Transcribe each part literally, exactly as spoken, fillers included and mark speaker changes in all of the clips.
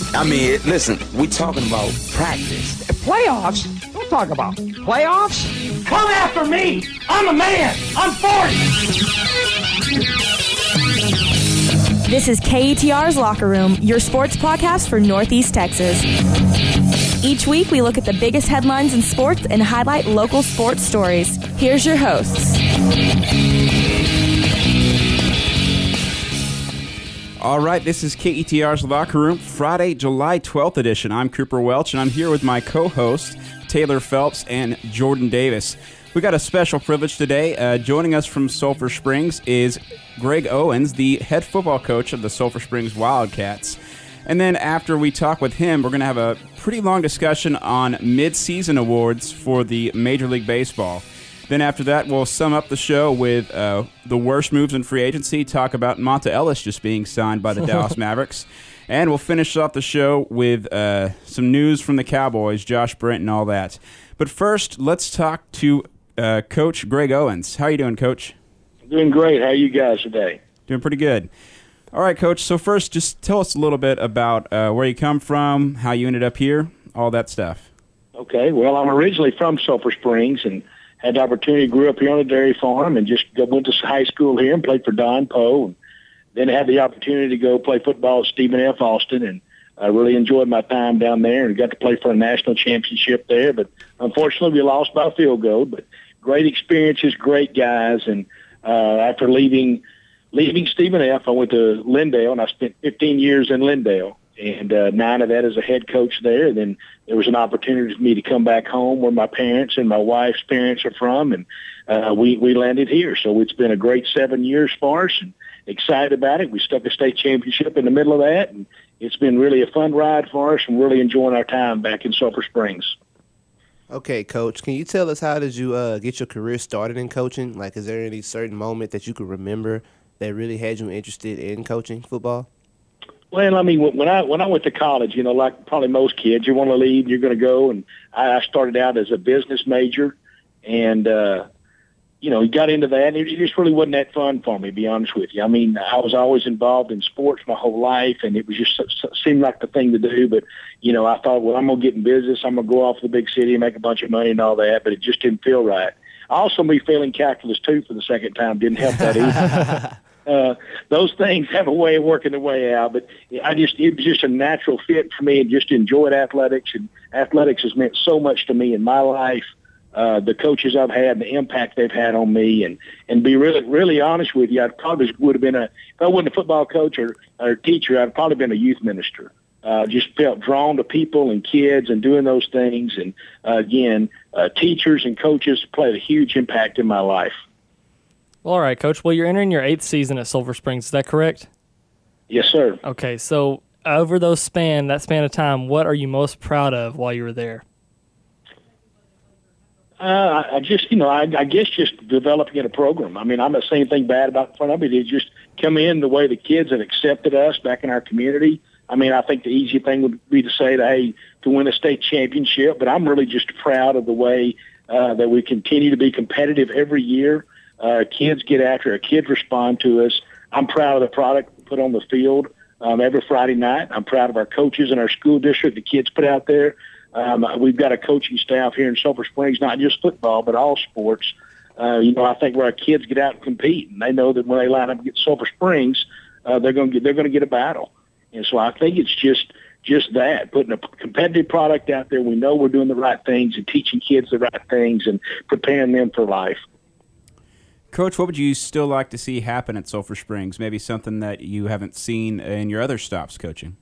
Speaker 1: I mean, listen, we talking about practice.
Speaker 2: Playoffs? Don't talk about playoffs. Come after me. I'm a man. I'm forty.
Speaker 3: This is K E T R's Locker Room, your sports podcast for Northeast Texas. Each week, we look at the biggest headlines in sports and highlight local sports stories. Here's your hosts.
Speaker 4: All right, this is K E T R's Locker Room, Friday, July twelfth edition. I'm Cooper Welch, and I'm here with my co-hosts, Taylor Phelps and Jordan Davis. We got a special privilege today. Uh, joining us from Sulphur Springs is Greg Owens, the head football coach of the Sulphur Springs Wildcats. And then after we talk with him, we're going to have a pretty long discussion on mid-season awards for the Major League Baseball. Then after that, we'll sum up the show with uh, the worst moves in free agency, talk about Monta Ellis just being signed by the Dallas Mavericks. And we'll finish off the show with uh, some news from the Cowboys, Josh Brent and all that. But first, let's talk to uh, Coach Greg Owens. How are you doing, Coach?
Speaker 5: Doing great. How are you guys today?
Speaker 4: Doing pretty good. All right, Coach. So first, just tell us a little bit about uh, where you come from, how you ended up here, all that stuff.
Speaker 5: Okay. Well, I'm originally from Sulphur Springs and had the opportunity, grew up here on a dairy farm and just went to high school here and played for Don Poe. And then had the opportunity to go play football at Stephen F. Austin, and I really enjoyed my time down there and got to play for a national championship there. But unfortunately, we lost by a field goal. But great experiences, great guys. And uh, after leaving leaving Stephen F., I went to Lindale, and I spent fifteen years in Lindale. And uh, nine of that as a head coach there. And then there was an opportunity for me to come back home where my parents and my wife's parents are from, and uh, we, we landed here. So it's been a great seven years for us, and excited about it. We stuck a state championship in the middle of that, and it's been really a fun ride for us and really enjoying our time back in Sulphur Springs.
Speaker 6: Okay, Coach, can you tell us how did you uh, get your career started in coaching? Like, is there any certain moment that you could remember that really had you interested in coaching football?
Speaker 5: Well, I mean, when I when I went to college, you know, like probably most kids, you want to leave, you're going to go. And I started out as a business major, and, uh, you know, got into that. And it just really wasn't that fun for me, to be honest with you. I mean, I was always involved in sports my whole life, and it was just seemed like the thing to do. But, you know, I thought, well, I'm going to get in business. I'm going to go off to the big city and make a bunch of money and all that. But it just didn't feel right. Also, me failing calculus, too, for the second time didn't help that either. Uh, those things have a way of working their way out, but I just, it was just a natural fit for me and just enjoyed athletics, and athletics has meant so much to me in my life. Uh, the coaches I've had, the impact they've had on me, and, and be really, really honest with you, I probably would have been a, if I wasn't a football coach or, or teacher, I'd probably been a youth minister. Uh, just felt drawn to people and kids and doing those things. And uh, again, uh, teachers and coaches played a huge impact in my life.
Speaker 7: Well, all right, Coach. Well, you're entering your eighth season at Sulphur Springs. Is that correct?
Speaker 5: Yes, sir.
Speaker 7: Okay, so over those span, that span of time, what are you most proud of while you were there?
Speaker 5: Uh, I just, you know, I, I guess just developing in a program. I mean, I'm not saying anything bad about the front of it. It just come in the way the kids have accepted us back in our community. I mean, I think the easy thing would be to say, that, hey, to win a state championship, but I'm really just proud of the way uh, that we continue to be competitive every year. Uh, kids get after it. Kids respond to us. I'm proud of the product we put on the field um, every Friday night. I'm proud of our coaches and our school district, the kids put out there. Um, we've got a coaching staff here in Sulphur Springs, not just football, but all sports. Uh, you know, I think where our kids get out and compete, and they know that when they line up against Sulphur Springs, uh, they're going to get they're going to get a battle. And so I think it's just just that, putting a competitive product out there. We know we're doing the right things and teaching kids the right things and preparing them for life.
Speaker 4: Coach, what would you still like to see happen at Sulphur Springs? Maybe something that you haven't seen in your other stops coaching.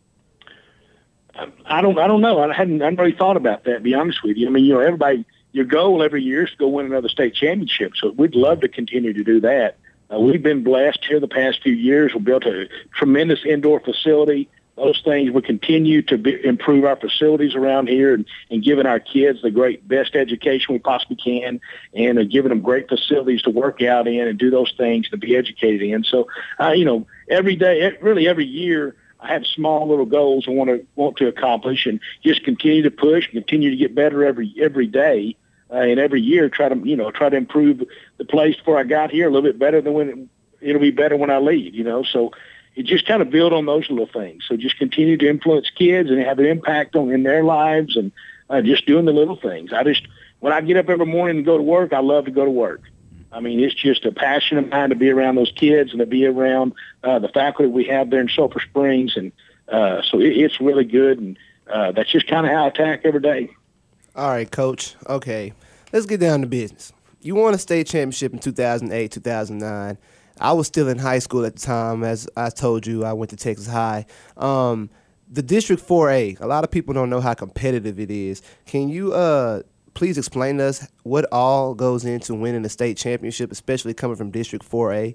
Speaker 5: I don't. I don't know. I hadn't. I hadn't really thought about that. To be honest with you. I mean, you know, everybody. Your goal every year is to go win another state championship. So we'd love to continue to do that. Uh, we've been blessed here the past few years. We built a tremendous indoor facility. Those things will continue to be, improve our facilities around here and, and giving our kids the great best education we possibly can, and uh, giving them great facilities to work out in and do those things to be educated in. So, uh, you know, every day, really every year, I have small little goals I want to want to accomplish, and just continue to push, continue to get better every every day, uh, and every year try to you know try to improve the place before I got here a little bit better than when it, it'll be better when I leave. You know, so it just kind of build on those little things. So just continue to influence kids and have an impact on in their lives, and uh, just doing the little things. I just, when I get up every morning and go to work, I love to go to work. I mean, it's just a passion of mine to be around those kids and to be around uh, the faculty we have there in Sulphur Springs. And uh, so it, it's really good, and uh, that's just kind of how I attack every day.
Speaker 6: All right, Coach. Okay, let's get down to business. You won a state championship in two thousand eight, two thousand nine. I was still in high school at the time. As I told you, I went to Texas High. Um, the District four A, a lot of people don't know how competitive it is. Can you uh, please explain to us what all goes into winning a state championship, especially coming from District four A?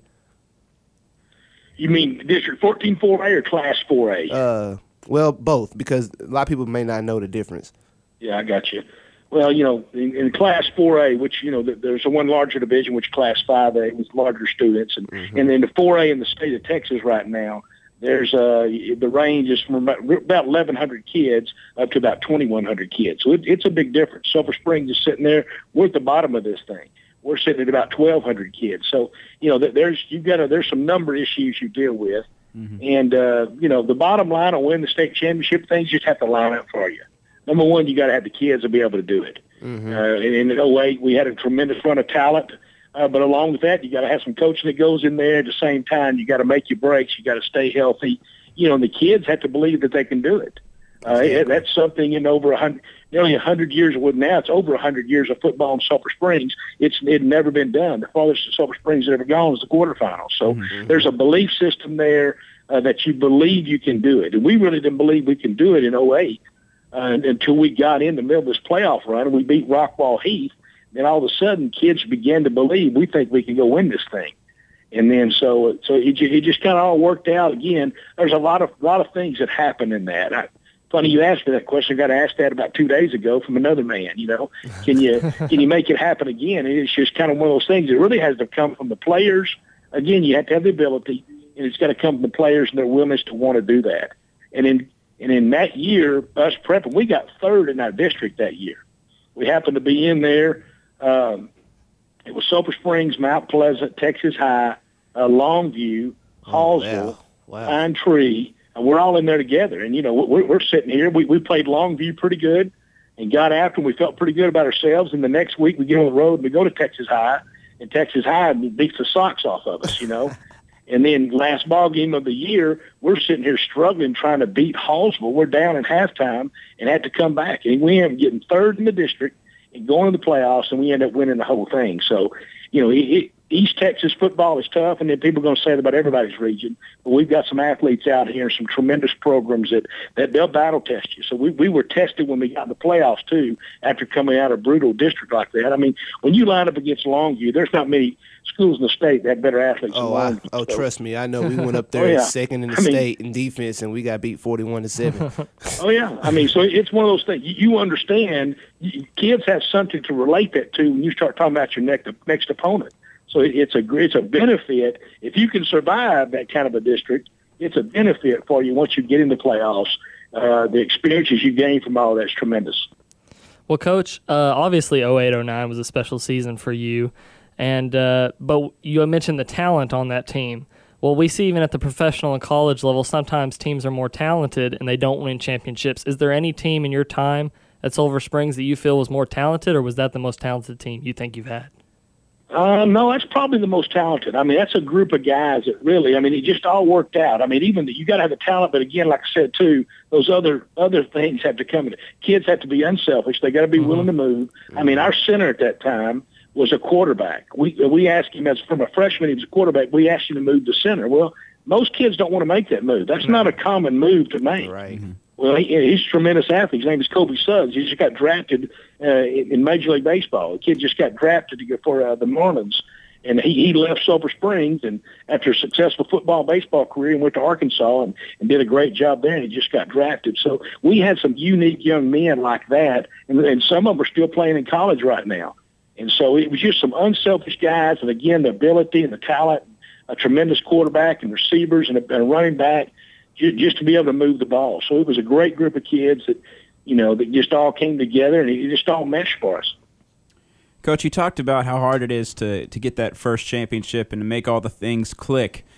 Speaker 5: You mean District fourteen four A or Class four A?
Speaker 6: Uh, well, both, because a lot of people may not know the difference.
Speaker 5: Yeah, I got you. Well, you know, in, in Class four A, which, you know, there's a one larger division, which Class five A with larger students. And, mm-hmm. and then the four A in the state of Texas right now, there's uh, the range is from about, about eleven hundred kids up to about twenty-one hundred kids. So it, it's a big difference. Sulphur Springs is sitting there. We're at the bottom of this thing. We're sitting at about twelve hundred kids. So, you know, there's you've got to, there's some number issues you deal with. Mm-hmm. And, uh, you know, the bottom line on winning the state championship, things just have to line up for you. Number one, you got to have the kids to be able to do it. Mm-hmm. Uh, and in oh eight, we had a tremendous run of talent. Uh, but along with that, you got to have some coaching that goes in there. At the same time, you got to make your breaks. You got to stay healthy. You know, and the kids have to believe that they can do it. Uh, it that's something in over a hundred, nearly a hundred years. With now, it's over a hundred years of football in Sulphur Springs. It's it never been done. The farthest Sulphur Springs had ever gone was the quarterfinals. So mm-hmm. there's a belief system there uh, that you believe you can do it. And we really didn't believe we can do it in oh eight. Uh, until we got in the middle of this playoff run and we beat Rockwall Heath. Then all of a sudden, kids began to believe we think we can go win this thing. And then so so it, it just kind of all worked out. Again, there's a lot of lot of things that happen in that. I, funny you asked me that question. I got asked that about two days ago from another man. You know, can you can you make it happen again? And it's just kind of one of those things. It really has to come from the players. Again, you have to have the ability, and it's got to come from the players and their willingness to want to do that. And then. And in that year, us prepping, we got third in our district that year. We happened to be in there. Um, it was Sulphur Springs, Mount Pleasant, Texas High, uh, Longview, Hallsville, oh, wow. Wow. Pine Tree, and we're all in there together. And, you know, we're, we're sitting here. We, we played Longview pretty good and got after them. We felt pretty good about ourselves. And the next week we get on the road and we go to Texas High, and Texas High beats the socks off of us, you know. And then last ball game of the year, we're sitting here struggling trying to beat Hallsville. We're down at halftime and had to come back. And we ended up getting third in the district and going to the playoffs, and we ended up winning the whole thing. So, you know, it, it, East Texas football is tough, and then people are going to say that about everybody's region. But we've got some athletes out here and some tremendous programs that, that they'll battle test you. So we, we were tested when we got in the playoffs, too, after coming out of a brutal district like that. I mean, when you line up against Longview, there's not many schools in the state that have better athletes
Speaker 6: oh,
Speaker 5: than Longview.
Speaker 6: I, oh,
Speaker 5: so.
Speaker 6: Trust me. I know we went up there oh, yeah. second in the I state mean, in defense, and we got beat forty-one to seven.
Speaker 5: Oh, yeah. I mean, so it's one of those things. You, you understand, you, kids have something to relate that to when you start talking about your next, next opponent. So it's a it's a benefit. If you can survive that kind of a district, it's a benefit for you once you get in the playoffs. Uh, the experiences you gain from all that's tremendous.
Speaker 7: Well, Coach, uh, obviously oh eight oh nine was a special season for you, and uh, but you mentioned the talent on that team. Well, we see even at the professional and college level, sometimes teams are more talented and they don't win championships. Is there any team in your time at Sulphur Springs that you feel was more talented, or was that the most talented team you think you've had?
Speaker 5: Uh, no, that's probably the most talented. I mean, that's a group of guys that really, I mean, it just all worked out. I mean, even the, you got to have the talent, but again, like I said, too, those other other things have to come in. Kids have to be unselfish. They got to be mm-hmm. willing to move. I mean, our center at that time was a quarterback. We we asked him, as from a freshman, he was a quarterback. We asked him to move to center. Well, most kids don't want to make that move. That's mm-hmm. not a common move to make.
Speaker 6: Right. Mm-hmm.
Speaker 5: Well, he, he's a tremendous athlete. His name is Kobe Suggs. He just got drafted uh, in Major League Baseball. The kid just got drafted to go for uh, the Marlins, and he, he left Sulphur Springs and after a successful football baseball career and went to Arkansas and, and did a great job there, and he just got drafted. So we had some unique young men like that, and, and some of them are still playing in college right now. And so it was just some unselfish guys, and again, the ability and the talent, a tremendous quarterback and receivers and a, and a running back, just to be able to move the ball. So it was a great group of kids that, you know, that just all came together, and it just all meshed for us.
Speaker 4: Coach, you talked about how hard it is to, to get that first championship and to make all the things click.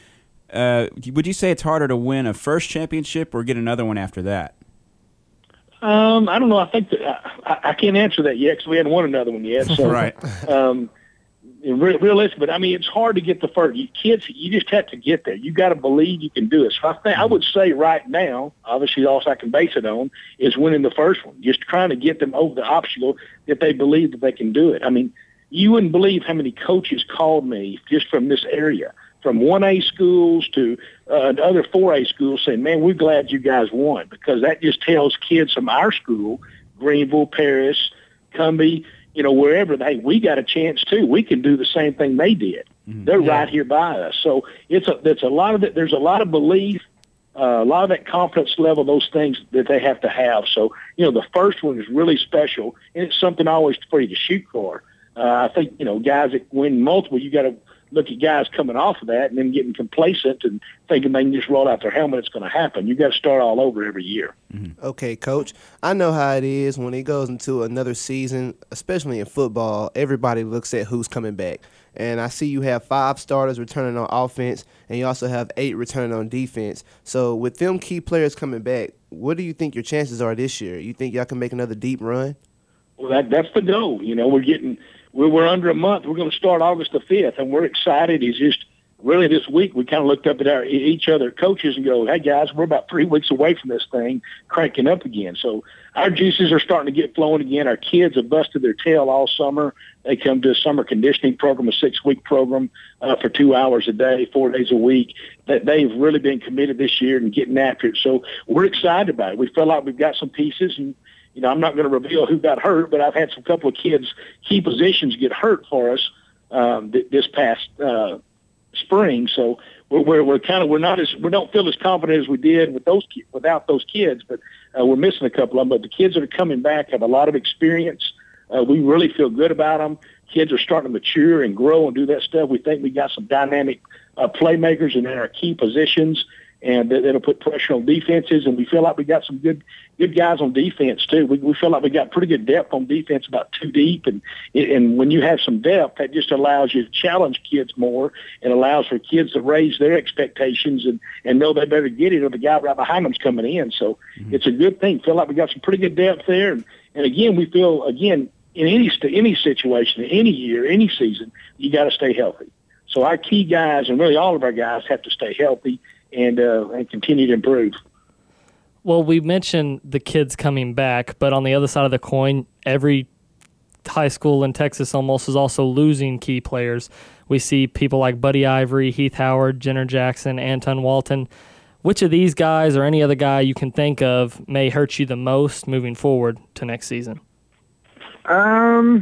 Speaker 4: Uh, would you say it's harder to win a first championship or get another one after that?
Speaker 5: Um, I don't know. I think that I, I can't answer that yet because we hadn't won another one yet. So,
Speaker 4: right.
Speaker 5: Um, re- realistic, but I mean, it's hard to get the first. You, kids, you just have to get there. You got to believe you can do it. So I think I would say right now, obviously, also I can base it on is winning the first one. Just trying to get them over the obstacle that they believe that they can do it. I mean, you wouldn't believe how many coaches called me just from this area, from one A schools to uh, other four A schools, saying, "Man, we're glad you guys won," because that just tells kids from our school, Greenville, Paris, Cumbie, you know, wherever, hey, we got a chance too. We can do the same thing they did. Mm-hmm. They're yeah. right here by us. So it's a, it's a lot of it. There's a lot of belief, uh, a lot of that confidence level, those things that they have to have. So, you know, the first one is really special, and it's something always for you to shoot for. Uh, I think, you know, guys that win multiple, you got to look at guys coming off of that and then getting complacent and thinking they can just roll out their helmet, it's going to happen. You got to start all over every year.
Speaker 6: Mm-hmm. Okay, Coach, I know how it is when it goes into another season, especially in football, everybody looks at who's coming back. And I see you have five starters returning on offense, and you also have eight returning on defense. So with them key players coming back, what do you think your chances are this year? You think y'all can make another deep run?
Speaker 5: Well, that that's the goal. You know, we're getting we're, we're under a month. We're going to start August the fifth, and we're excited. It's just really this week we kind of looked up at our each other coaches and go, "Hey guys, we're about three weeks away from this thing cranking up again." So our juices are starting to get flowing again. Our kids have busted their tail all summer. They come to a summer conditioning program, a six-week program uh, for two hours a day, four days a week. That they've really been committed this year and getting after it. So we're excited about it. We feel like we've got some pieces and. You know, I'm not going to reveal who got hurt, but I've had some couple of kids, key positions get hurt for us um, th- this past uh, spring. So we're, we're, we're kind of we're not as we don't feel as confident as we did with those without those kids, but uh, we're missing a couple of them. But the kids that are coming back have a lot of experience. Uh, we really feel good about them. Kids are starting to mature and grow and do that stuff. We think we got some dynamic uh, playmakers in our key positions. And that'll put pressure on defenses, and we feel like we got some good good guys on defense too. We, we feel like we got pretty good depth on defense, about two deep, and and when you have some depth, that just allows you to challenge kids more, and allows for kids to raise their expectations and, and know they better get it, or the guy right behind them's coming in. So mm-hmm. it's a good thing. Feel like we got some pretty good depth there, and, and again, we feel again in any any situation, any year, any season, you got to stay healthy. So our key guys, and really all of our guys, have to stay healthy. And uh, and continue to improve.
Speaker 7: Well, we mentioned the kids coming back, but on the other side of the coin, every high school in Texas almost is also losing key players. We see people like Buddy Ivory, Heath Howard, Jenner Jackson, Anton Walton. Which of these guys or any other guy you can think of may hurt you the most moving forward to next season?
Speaker 5: Um,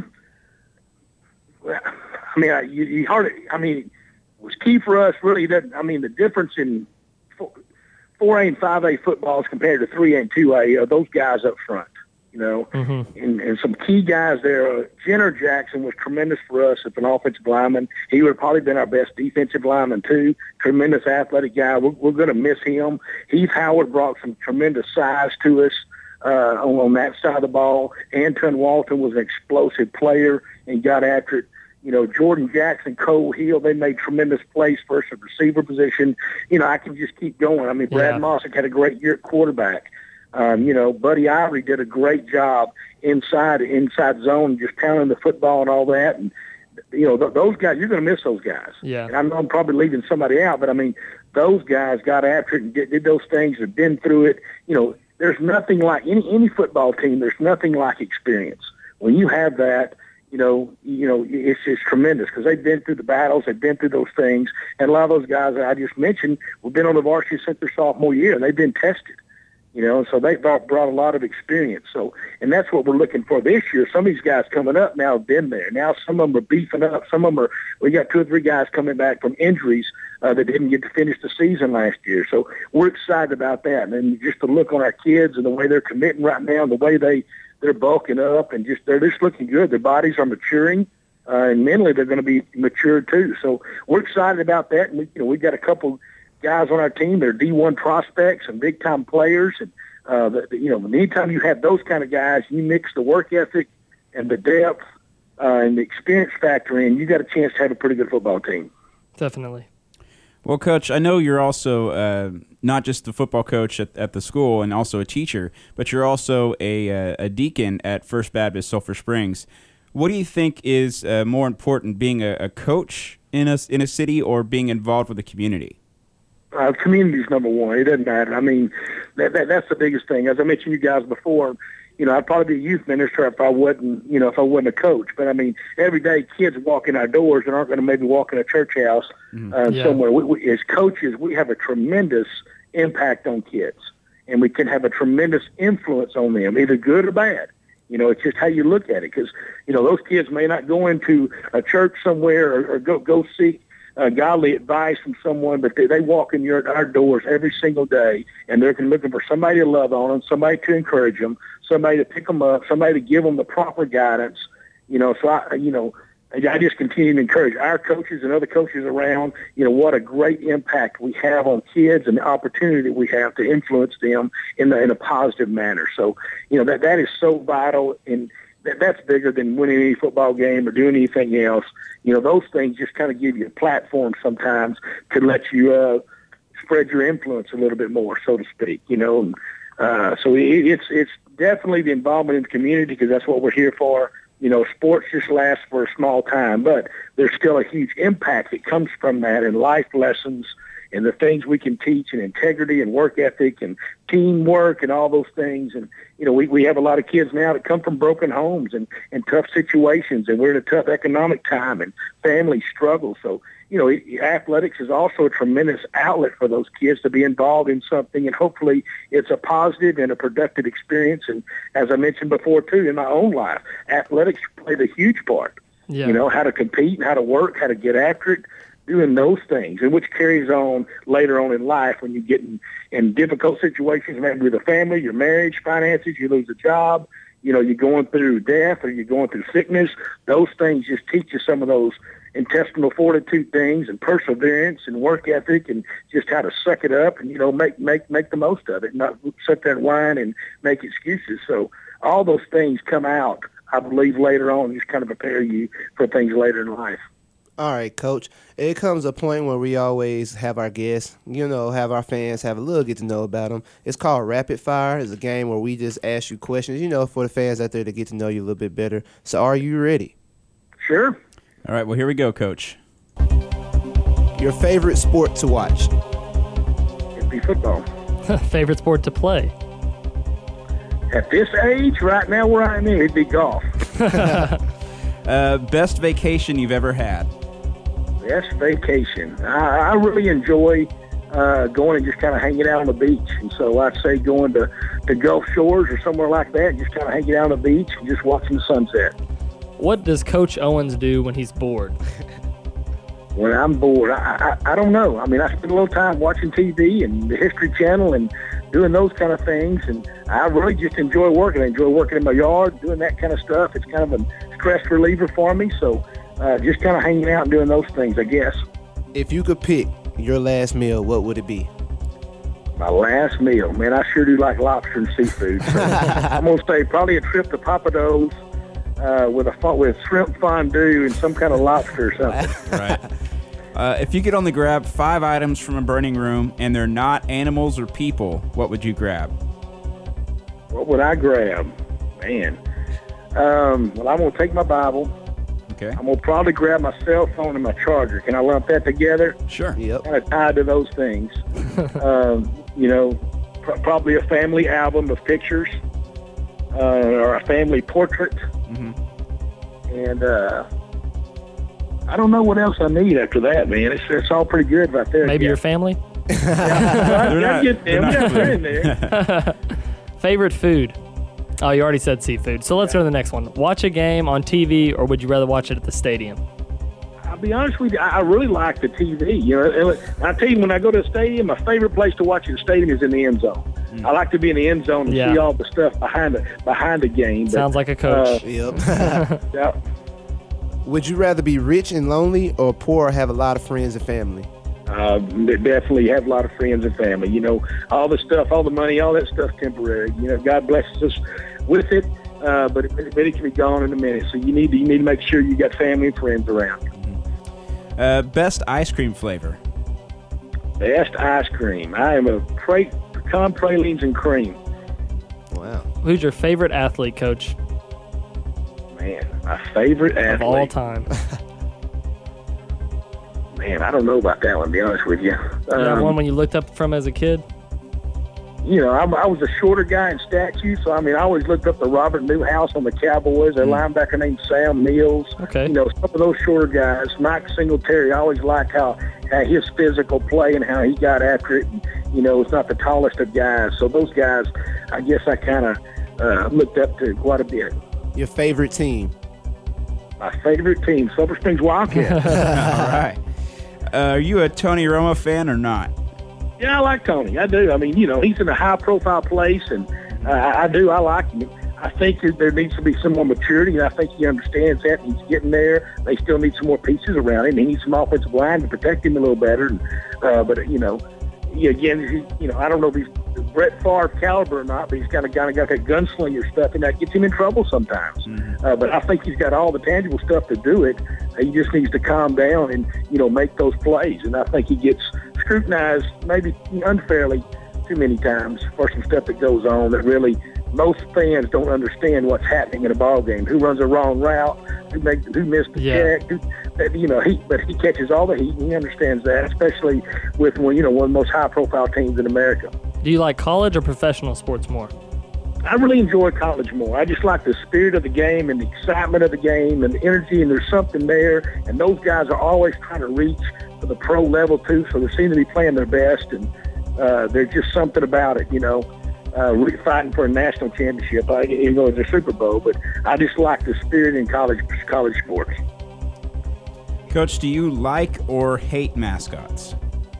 Speaker 5: well, I mean, you, you hardly. I mean, it was key for us. Really, that I mean, the difference in four A and five A footballs compared to three A and two A are those guys up front, you know, mm-hmm. and, and some key guys there. Uh, Jenner Jackson was tremendous for us as an offensive lineman. He would have probably been our best defensive lineman too. Tremendous athletic guy. We're, we're going to miss him. Heath Howard brought some tremendous size to us uh, on, on that side of the ball. Anton Walton was an explosive player and got after it. You know, Jordan Jackson, Cole Hill, they made tremendous plays for us at receiver position. You know, I can just keep going. I mean, Brad yeah. Mossick had a great year at quarterback. Um, you know, Buddy Ivory did a great job inside inside zone, just pounding the football and all that. And, you know, th- those guys, you're going to miss those guys.
Speaker 7: Yeah.
Speaker 5: And I know I'm probably leaving somebody out, but, I mean, those guys got after it and did, did those things, have been through it. You know, there's nothing like any, any football team, there's nothing like experience. When you have that, you know, you know, it's just tremendous because they've been through the battles, they've been through those things, and a lot of those guys that I just mentioned have been on the varsity since their sophomore year, and they've been tested, you know, so they've brought a lot of experience. So, and that's what we're looking for this year. Some of these guys coming up now have been there. Now some of them are beefing up. Some of them are. We got two or three guys coming back from injuries uh, that didn't get to finish the season last year. So we're excited about that, and then just to look on our kids and the way they're committing right now, the way they. They're bulking up and just they're just looking good. Their bodies are maturing, uh, and mentally they're going to be mature too. So we're excited about that. And we, you know, we've got a couple guys on our team that are D one prospects and big time players. And uh, the, you know, anytime you have those kind of guys, you mix the work ethic and the depth uh, and the experience factor in. You got a chance to have a pretty good football team.
Speaker 7: Definitely.
Speaker 4: Well, Coach, I know you're also uh, not just the football coach at, at the school and also a teacher, but you're also a, uh, a deacon at First Baptist Sulphur Springs. What do you think is uh, more important, being a, a coach in a, in a city or being involved with the community?
Speaker 5: Uh, community is number one. It doesn't matter. I mean, that, that that's the biggest thing. As I mentioned you guys before, you know, I'd probably be a youth minister if I wasn't, you know, if I wasn't a coach. But I mean, every day kids walk in our doors and aren't going to maybe walk in a church house
Speaker 4: Mm-hmm.
Speaker 5: uh,
Speaker 7: Yeah.
Speaker 5: somewhere. We, we, as coaches, we have a tremendous impact on kids, and we can have a tremendous influence on them, either good or bad. You know, it's just how you look at it, because you know those kids may not go into a church somewhere or, or go go seek uh, godly advice from someone, but they, they walk in your our doors every single day, and they're looking for somebody to love on them, somebody to encourage them, somebody to pick them up, somebody to give them the proper guidance. You know, so I, you know, I just continue to encourage our coaches and other coaches around, you know, what a great impact we have on kids and the opportunity we have to influence them in, the, in a positive manner. So, you know, that that is so vital, and that, that's bigger than winning any football game or doing anything else. You know, those things just kind of give you a platform sometimes to let you uh, spread your influence a little bit more, so to speak, you know. And, uh, so it, it's, it's definitely the involvement in the community, because that's what we're here for. You know, sports just lasts for a small time, but there's still a huge impact that comes from that, and life lessons and the things we can teach, and integrity and work ethic and teamwork and all those things. And, you know, we, we have a lot of kids now that come from broken homes and, and tough situations, and we're in a tough economic time and family struggle. So, you know, athletics is also a tremendous outlet for those kids to be involved in something, and hopefully it's a positive and a productive experience. And as I mentioned before, too, in my own life, athletics played a huge part.
Speaker 7: Yeah.
Speaker 5: You know, how to compete, how to work, how to get after it, doing those things, and which carries on later on in life when you get in, in difficult situations, maybe with a family, your marriage, finances, you lose a job, you know, you're going through death or you're going through sickness. Those things just teach you some of those intestinal fortitude things, and perseverance and work ethic, and just how to suck it up and, you know, make make make the most of it, not sit there and whine and make excuses. So all those things come out, I believe, later on, just kind of prepare you for things later in life.
Speaker 6: All right, Coach. It comes a point where we always have our guests, you know, have our fans have a little get to know about them. It's called Rapid Fire. It's a game where we just ask you questions, you know, for the fans out there to get to know you a little bit better. So are you ready?
Speaker 5: Sure.
Speaker 4: All right, well, here we go, Coach.
Speaker 6: Your favorite sport to watch?
Speaker 5: It'd be football.
Speaker 7: Favorite sport to play?
Speaker 5: At this age, right now where I'm in, it'd be golf.
Speaker 4: Uh, best vacation you've ever had?
Speaker 5: Best vacation. I, I really enjoy uh, going and just kind of hanging out on the beach. And so I'd say going to the Gulf Shores or somewhere like that, just kind of hanging out on the beach and just watching the sunset.
Speaker 7: What does Coach Owens do when he's bored?
Speaker 5: When I'm bored, I, I, I don't know. I mean, I spend a little time watching T V and the History Channel and doing those kind of things. And I really just enjoy working. I enjoy working in my yard, doing that kind of stuff. It's kind of a stress reliever for me. So uh, just kind of hanging out and doing those things, I guess.
Speaker 6: If you could pick your last meal, what would it be?
Speaker 5: My last meal, man, I sure do like lobster and seafood. So I'm gonna say probably a trip to Papa Do's uh, with a with shrimp fondue and some kind of lobster or something.
Speaker 4: Right. Uh, if you could only grab five items from a burning room and they're not animals or people, what would you grab?
Speaker 5: What would I grab? Man, um, well, I'm gonna take my Bible.
Speaker 4: Okay.
Speaker 5: I'm gonna probably grab my cell phone and my charger. Can I lump that together?
Speaker 4: Sure.
Speaker 6: Yep.
Speaker 5: Kind of tied to those things. um, you know, pr- probably a family album of pictures, uh, or a family portrait,
Speaker 4: Mm-hmm.
Speaker 5: and uh, I don't know what else I need after that, man. It's it's all pretty good right there.
Speaker 7: Maybe
Speaker 5: yeah.
Speaker 7: your family?
Speaker 5: I,
Speaker 4: They're
Speaker 5: I
Speaker 4: not-
Speaker 5: get them.
Speaker 4: they're
Speaker 5: Yeah,
Speaker 4: not
Speaker 5: they're in there.
Speaker 7: Favorite food? Oh, you already said seafood. So let's go to the next one. Watch a game on T V, or would you rather watch it at the stadium?
Speaker 5: I'll be honest with you, I I really like the T V. You know, and I tell you, when I go to the stadium, my favorite place to watch in the stadium is in the end zone.
Speaker 4: Mm.
Speaker 5: I like to be in the end zone and
Speaker 7: Yeah.
Speaker 5: see all the stuff behind the behind the game. But,
Speaker 7: Sounds like a coach.
Speaker 6: Yep.
Speaker 5: yeah,
Speaker 6: Would you rather be rich and lonely or poor or have a lot of friends and family?
Speaker 5: uh, they definitely have a lot of friends and family. You know, all the stuff, all the money, all that stuff temporary. You know, God blesses us with it, uh, but, it, but it can be gone in a minute. So you need to you need to make sure you got family and friends around.
Speaker 4: Uh, best ice cream flavor?
Speaker 5: Best ice cream. I am a pre- pecan pralines and cream.
Speaker 6: Wow.
Speaker 7: Who's your favorite athlete, Coach?
Speaker 5: Man, my favorite athlete.
Speaker 7: Of all time.
Speaker 5: Man, I don't know about that one, to be honest with you.
Speaker 7: You
Speaker 5: Um,
Speaker 7: have one when you looked up from as a kid?
Speaker 5: you know, I'm, I was a shorter guy in stature, so I mean, I always looked up to Robert Newhouse on the Cowboys. A linebacker named Sam Mills.
Speaker 7: Okay.
Speaker 5: You know, some of those shorter guys. Mike Singletary. I always liked how, how his physical play and how he got after it. And, you know, it's not the tallest of guys, so those guys, I guess I kind of uh, looked up to quite a bit.
Speaker 6: Your favorite team?
Speaker 5: My favorite team, Silver Springs Wildcats.
Speaker 4: All right. Uh, are you a Tony Romo fan or not?
Speaker 5: Yeah, I like Tony. I do. I mean, you know, he's in a high-profile place, and uh, I do. I like him. I think that there needs to be some more maturity, and I think he understands that. He's getting there. They still need some more pieces around him. He needs some offensive line to protect him a little better. And, uh, but, you know, he, again, he, you know, I don't know if he's Brett Favre caliber or not, but he's kind of kind of got that gunslinger stuff, and that gets him in trouble sometimes. Mm-hmm. Uh, but I think he's got all the tangible stuff to do it. He just needs to calm down and, you know, make those plays. And I think he gets scrutinized maybe unfairly too many times for some stuff that goes on that really most fans don't understand what's happening in a ball game. Who runs a wrong route? Who makes? Who missed the
Speaker 7: Yeah.
Speaker 5: check? Who, that, you know, he but he catches all the heat, and he understands that, especially with one, you know, one of the most high-profile teams in America.
Speaker 7: Do you like college or professional sports more?
Speaker 5: I really enjoy college more. I just like the spirit of the game and the excitement of the game and the energy, and there's something there. And those guys are always trying to reach for the pro level too, so they seem to be playing their best, and uh, there's just something about it, you know. Uh, fighting for a national championship, I, even though it's a Super Bowl, but I just like the spirit in college college sports.
Speaker 4: Coach, do you like or hate mascots?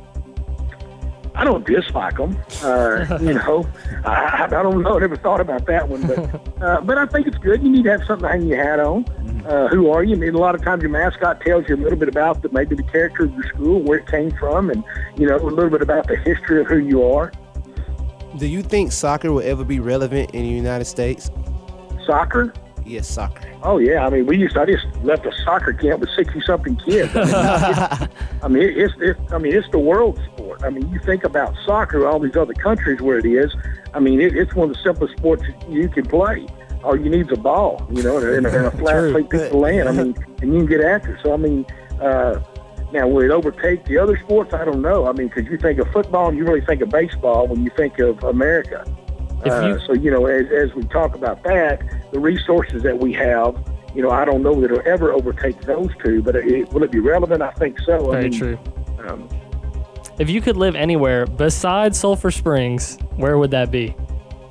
Speaker 5: I don't dislike them. Uh, you know, I, I don't know. I never thought about that one, but uh, but I think it's good. You need to have something to hang your hat on. Uh, who are you? I mean, a lot of times your mascot tells you a little bit about the, maybe the character of your school, where it came from, and you know, a little bit about the history of who you are.
Speaker 6: Do you think soccer will ever be relevant in the United States?
Speaker 5: Soccer?
Speaker 6: Yes, soccer.
Speaker 5: Oh yeah, I mean, we used. I just left a soccer camp with sixty something kids. I mean, it's, I mean, it's, it's. I mean, it's the world sport. I mean, you think about soccer, all these other countries where it is. I mean, it, it's one of the simplest sports you can play. All you need is a ball, you know, and a, and a flat plate piece of land. I mean, and you can get after it. So I mean, uh, now will it overtake the other sports? I don't know. I mean, because you think of football, and you really think of baseball when you think of America.
Speaker 7: If
Speaker 5: Uh,
Speaker 7: you-
Speaker 5: so, you know, as, as we talk about that, the resources that we have, you know, I don't know that it'll ever overtake those two, but it, will it be relevant? I think so.
Speaker 7: Very
Speaker 5: I mean,
Speaker 7: true.
Speaker 5: Um,
Speaker 7: If you could live anywhere besides Sulphur Springs, where would that be?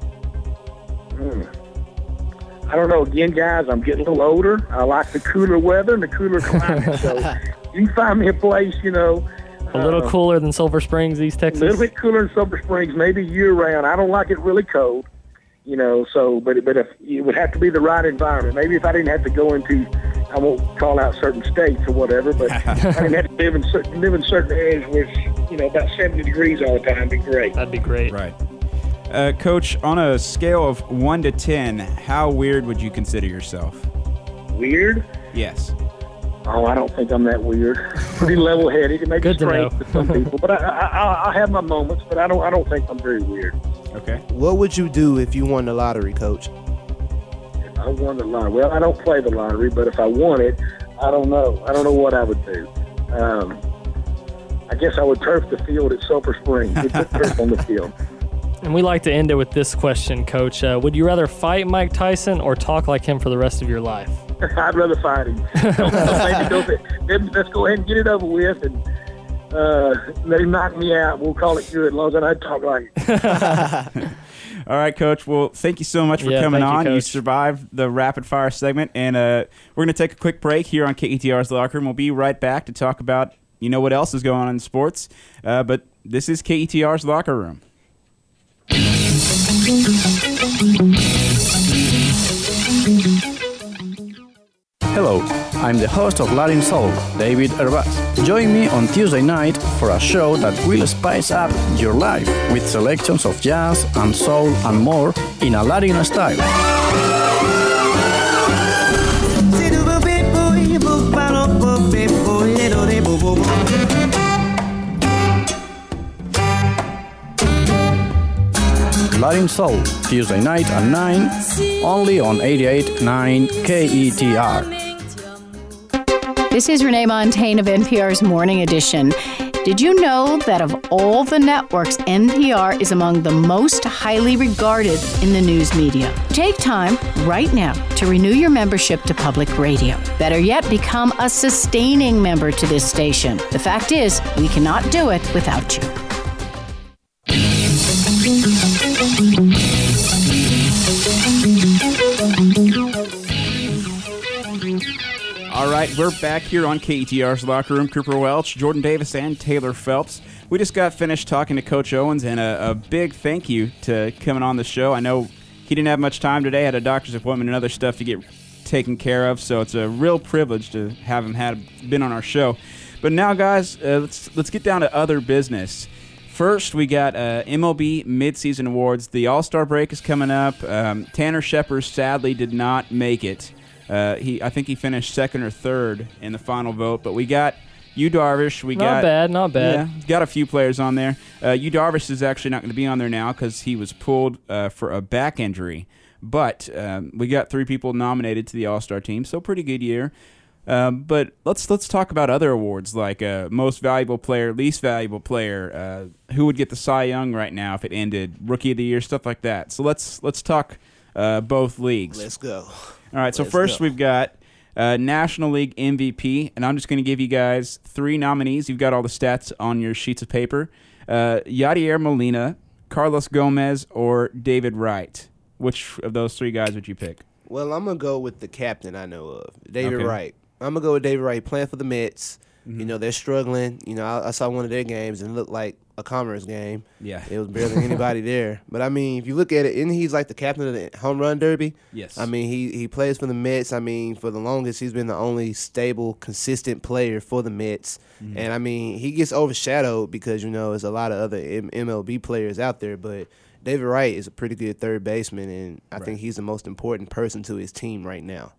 Speaker 5: hmm. I don't know. Again, guys, I'm getting a little older. I like the cooler weather and the cooler climate. So you can find me a place, you know.
Speaker 7: A little
Speaker 5: uh,
Speaker 7: cooler than Sulphur Springs, East
Speaker 5: A
Speaker 7: Texas?
Speaker 5: little bit cooler in Silver Springs, maybe year-round. I don't like it really cold, you know, so, but but if it would have to be the right environment. Maybe if I didn't have to go into, I won't call out certain states or whatever, but I didn't have to live in, certain, live in certain areas where it's, you know, about seventy degrees all the time. It'd be great.
Speaker 7: That'd be great.
Speaker 4: Right. Uh, Coach, on a scale of one to ten, how weird would you consider yourself?
Speaker 5: Weird?
Speaker 4: Yes.
Speaker 5: Oh, I don't think I'm that weird. Pretty level-headed. It may be
Speaker 7: Good to
Speaker 5: strange
Speaker 7: know.
Speaker 5: to some people, but I, I, I, I have my moments, but I don't I don't think I'm very weird.
Speaker 4: Okay.
Speaker 6: What would you do if you won the lottery, Coach?
Speaker 5: If I won the lottery, well, I don't play the lottery, but if I won it, I don't know. I don't know what I would do. Um, I guess I would turf the field at Sulphur Springs. We put turf on the field.
Speaker 7: And we like to end it with this question, Coach. Uh, would you rather fight Mike Tyson or talk like him for the rest of your life?
Speaker 5: I'd rather fight him. Don't, don't make me go, maybe let's go ahead and get it over with and uh, let him knock me out. We'll call it good as long as I talk like it.
Speaker 4: All right, Coach. Well, thank you so much for
Speaker 7: Yeah,
Speaker 4: coming
Speaker 7: thank you,
Speaker 4: on. You,
Speaker 7: Coach.
Speaker 4: survived the rapid fire segment, and uh, we're going to take a quick break here on K E T R's Locker Room. We'll be right back to talk about, you know, what else is going on in sports. Uh, but this is K E T R's Locker Room.
Speaker 8: Hello, I'm the host of Latin Soul, David Herbaz. Join me on Tuesday night for a show that will spice up your life with selections of jazz and soul and more in a Latin style. Latin Soul, Tuesday night at nine, only on eighty-eight point nine K E T R.
Speaker 9: This is Renee Montaigne of N P R's Morning Edition. Did you know that of all the networks, N P R is among the most highly regarded in the news media? Take time right now to renew your membership to public radio. Better yet, become a sustaining member to this station. The fact is, we cannot do it without you.
Speaker 4: All right, we're back here on K E T R's Locker Room. Cooper Welch, Jordan Davis, and Taylor Phelps. We just got finished talking to Coach Owens, and a, a big thank you to coming on the show. I know he didn't have much time today, had a doctor's appointment and other stuff to get taken care of, so it's a real privilege to have him had been on our show. But now, guys, uh, let's let's get down to other business. First, we got uh, M L B midseason awards. The All-Star break is coming up. Um, Tanner Shepard sadly did not make it. Uh, he, I think he finished second or third in the final vote. But we got Yu Darvish. We
Speaker 7: not
Speaker 4: got
Speaker 7: bad, not bad.
Speaker 4: Yeah, got a few players on there. Uh, Yu Darvish is actually not going to be on there now because he was pulled uh, for a back injury. But um, we got three people nominated to the All-Star team, so pretty good year. Um, but let's let's talk about other awards like uh, most valuable player, least valuable player, uh, who would get the Cy Young right now if it ended, Rookie of the Year, stuff like that. So let's let's talk uh, both leagues.
Speaker 6: Let's go.
Speaker 4: All right. So
Speaker 6: Let's
Speaker 4: first
Speaker 6: go.
Speaker 4: we've got uh, National League M V P, and I'm just going to give you guys three nominees. You've got all the stats on your sheets of paper. Uh, Yadier Molina, Carlos Gomez, or David Wright. Which of those three guys would you pick?
Speaker 6: Well, I'm going to go with the captain I know of, David
Speaker 4: Okay.
Speaker 6: Wright. I'm going to go with David Wright playing for the Mets.
Speaker 4: Mm-hmm.
Speaker 6: You know, they're struggling. You know, I, I saw one of their games and it looked like a Commerce game.
Speaker 4: Yeah.
Speaker 6: It was barely anybody there. But, I mean, if you look at it, and he's like the captain of the home run derby.
Speaker 4: Yes.
Speaker 6: I mean, he, he plays for the Mets. I mean, for the longest, he's been the only stable, consistent player for the Mets.
Speaker 4: Mm-hmm.
Speaker 6: And, I mean, he gets overshadowed because, you know, there's a lot of other M- MLB players out there. But David Wright is a pretty good third baseman, and I
Speaker 4: Right.
Speaker 6: think he's the most important person to his team right now.